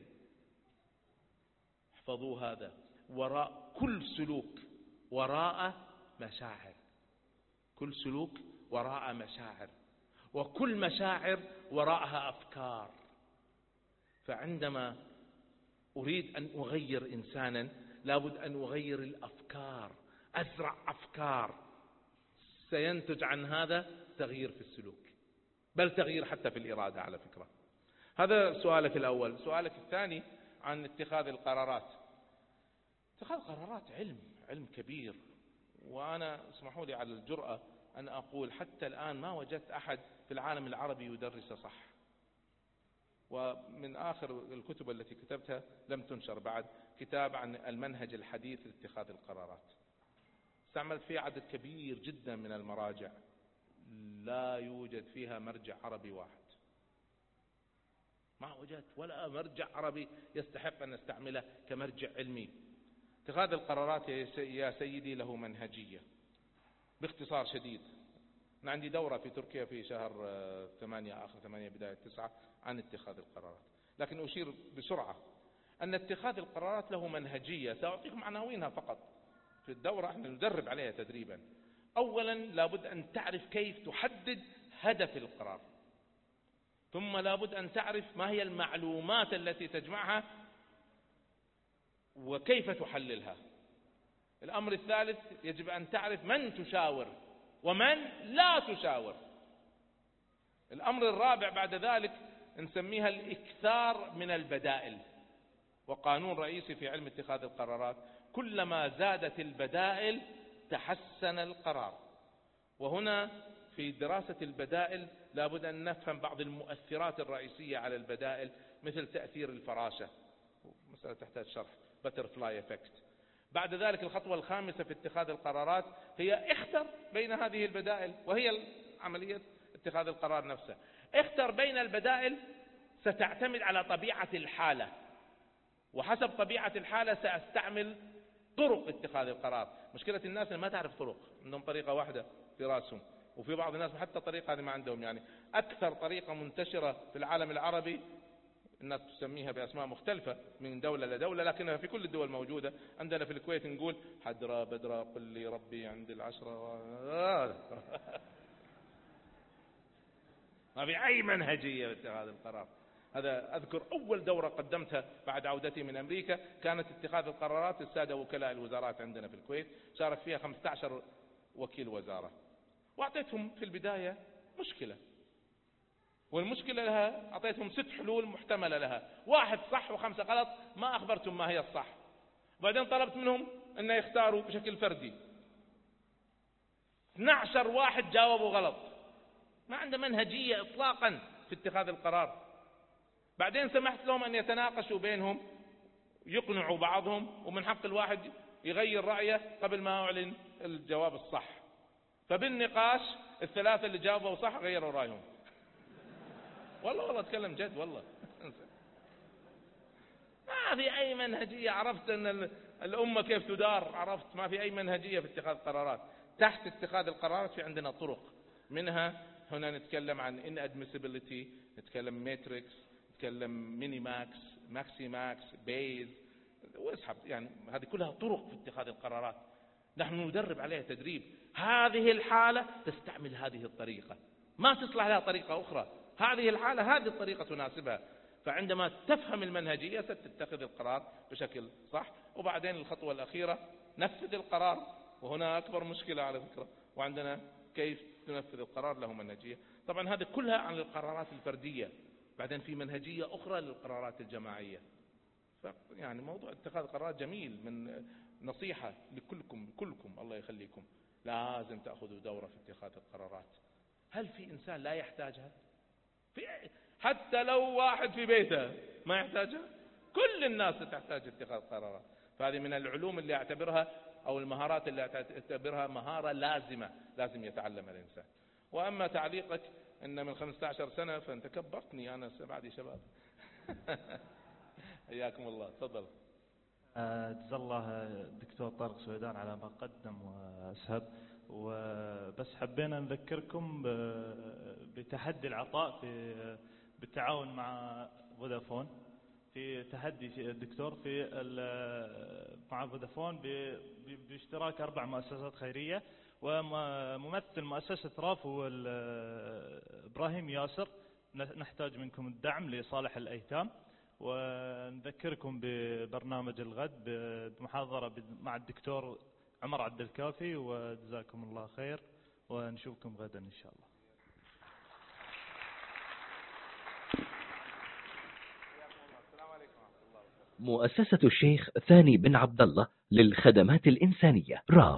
احفظوا هذا، وراء كل سلوك وراء مشاعر، كل سلوك وراء مشاعر، وكل مشاعر وراءها أفكار. فعندما أريد أن أغير إنسانا لابد أن أغير الأفكار، أزرع أفكار، سينتج عن هذا تغيير في السلوك، بل تغيير حتى في الإرادة على فكرة. هذا سؤالك الأول. سؤالك الثاني عن اتخاذ القرارات. اتخاذ القرارات علم كبير، وأنا اسمحوا لي على الجرأة أن أقول حتى الآن ما وجدت أحد في العالم العربي يدرس صح. ومن آخر الكتب التي كتبتها لم تنشر بعد، كتاب عن المنهج الحديث لاتخاذ القرارات. استعملت فيه عدد كبير جدا من المراجع، لا يوجد فيها مرجع عربي واحد. ما وجدت ولا مرجع عربي يستحق أن نستعمله كمرجع علمي. اتخاذ القرارات يا سيدي له منهجية. باختصار شديد، أنا عندي دورة في تركيا في شهر 8 آخر 8 بداية 9 عن اتخاذ القرارات، لكن أشير بسرعة أن اتخاذ القرارات له منهجية. سأعطيكم عناوينها فقط في الدورة، احنا ندرب عليها تدريبا. أولا لابد أن تعرف كيف تحدد هدف القرار، ثم لابد أن تعرف ما هي المعلومات التي تجمعها وكيف تحللها. الأمر الثالث يجب أن تعرف من تشاور ومن لا تشاور. الأمر الرابع بعد ذلك نسميها الإكثار من البدائل، وقانون رئيسي في علم اتخاذ القرارات: كلما زادت البدائل تحسن القرار، وهنا في دراسة البدائل لابد أن نفهم بعض المؤثرات الرئيسية على البدائل، مثل تأثير الفراشة، مسألة تحتاج شرح، butterfly effect. بعد ذلك الخطوة الخامسة في اتخاذ القرارات هي اختر بين هذه البدائل، وهي عملية اتخاذ القرار نفسه. اختر بين البدائل ستعتمد على طبيعة الحالة، وحسب طبيعة الحالة سأستعمل طرق اتخاذ القرار. مشكلة الناس اللي ما تعرف طرق، عندهم طريقة واحدة في رأسهم، وفي بعض الناس حتى طريقة هذه ما عندهم. يعني أكثر طريقة منتشرة في العالم العربي، الناس تسميها بأسماء مختلفة من دولة لدولة، لكنها في كل الدول موجودة. عندنا في الكويت نقول حدرة بدرة قل لي ربي عند العشرة. ما في أي منهجية في اتخاذ القرار. هذا أذكر أول دورة قدمتها بعد عودتي من أمريكا كانت اتخاذ القرارات. السادة وكلاء الوزارات عندنا في الكويت شارك فيها 15 وكيل وزارة، وأعطيتهم في البداية مشكلة، والمشكلة لها أعطيتهم 6 حلول محتملة لها، 1 صح و5 غلط، ما أخبرتهم ما هي الصح. وبعدين طلبت منهم أن يختاروا بشكل فردي، 12 واحد جاوبوا غلط. ما عنده منهجية إطلاقا في اتخاذ القرار. بعدين سمحت لهم أن يتناقشوا بينهم، يقنعوا بعضهم، ومن حق الواحد يغير رأيه قبل ما أعلن الجواب الصح. فبالنقاش ال3 اللي جاوبوا صح غيروا رأيهم. والله أتكلم جد والله. ما في أي منهجية. عرفت أن الأمة كيف تدار، عرفت ما في أي منهجية في اتخاذ قرارات. تحت اتخاذ القرارات في عندنا طرق، منها هنا نتكلم عن inadmissibility، نتكلم ماتريكس، نتكلم ميني ماكس، ماكسي ماكس، بيز، واسحب. يعني هذه كلها طرق في اتخاذ القرارات، نحن ندرب عليها تدريب. هذه الحالة تستعمل هذه الطريقة، ما تصلح لها طريقة أخرى. هذه الحالة هذه الطريقة تناسبها. فعندما تفهم المنهجية ستتخذ القرار بشكل صح. وبعدين الخطوة الأخيرة نفذ القرار، وهنا أكبر مشكلة على فكرة. وعندنا كيف تنفذ القرار له منهجية. طبعا هذا كلها عن القرارات الفردية، بعدين في منهجية أخرى للقرارات الجماعية. يعني موضوع اتخاذ قرارات جميل. من نصيحة لكلكم الله يخليكم، لازم تأخذوا دورة في اتخاذ القرارات. هل في إنسان لا يحتاجها؟ حتى لو واحد في بيته ما يحتاجها؟ كل الناس تحتاج اتخاذ قرارات. فهذه من العلوم اللي أعتبرها، أو المهارات اللي أعتبرها مهارة لازمة، لازم يتعلمها الإنسان. وأما تعليقك إن من 15 سنة فأنت كبرتني، أنا بعدي شباب. حياكم الله، تفضل. جزا الله الدكتور طارق سويدان على ما قدم وأسهب. وبس حبينا نذكركم بتحدي العطاء بالتعاون مع فودافون، في تحدي الدكتور مع فودافون باشتراك 4 مؤسسات خيرية، وممثل مؤسسة رافو إبراهيم ياسر. نحتاج منكم الدعم لصالح الأيتام. ونذكركم ببرنامج الغد بمحاضرة مع الدكتور عمر عبد الكافي. وجزاكم الله خير، ونشوفكم غدا إن شاء الله. مؤسسة الشيخ ثاني بن عبد الله للخدمات الإنسانية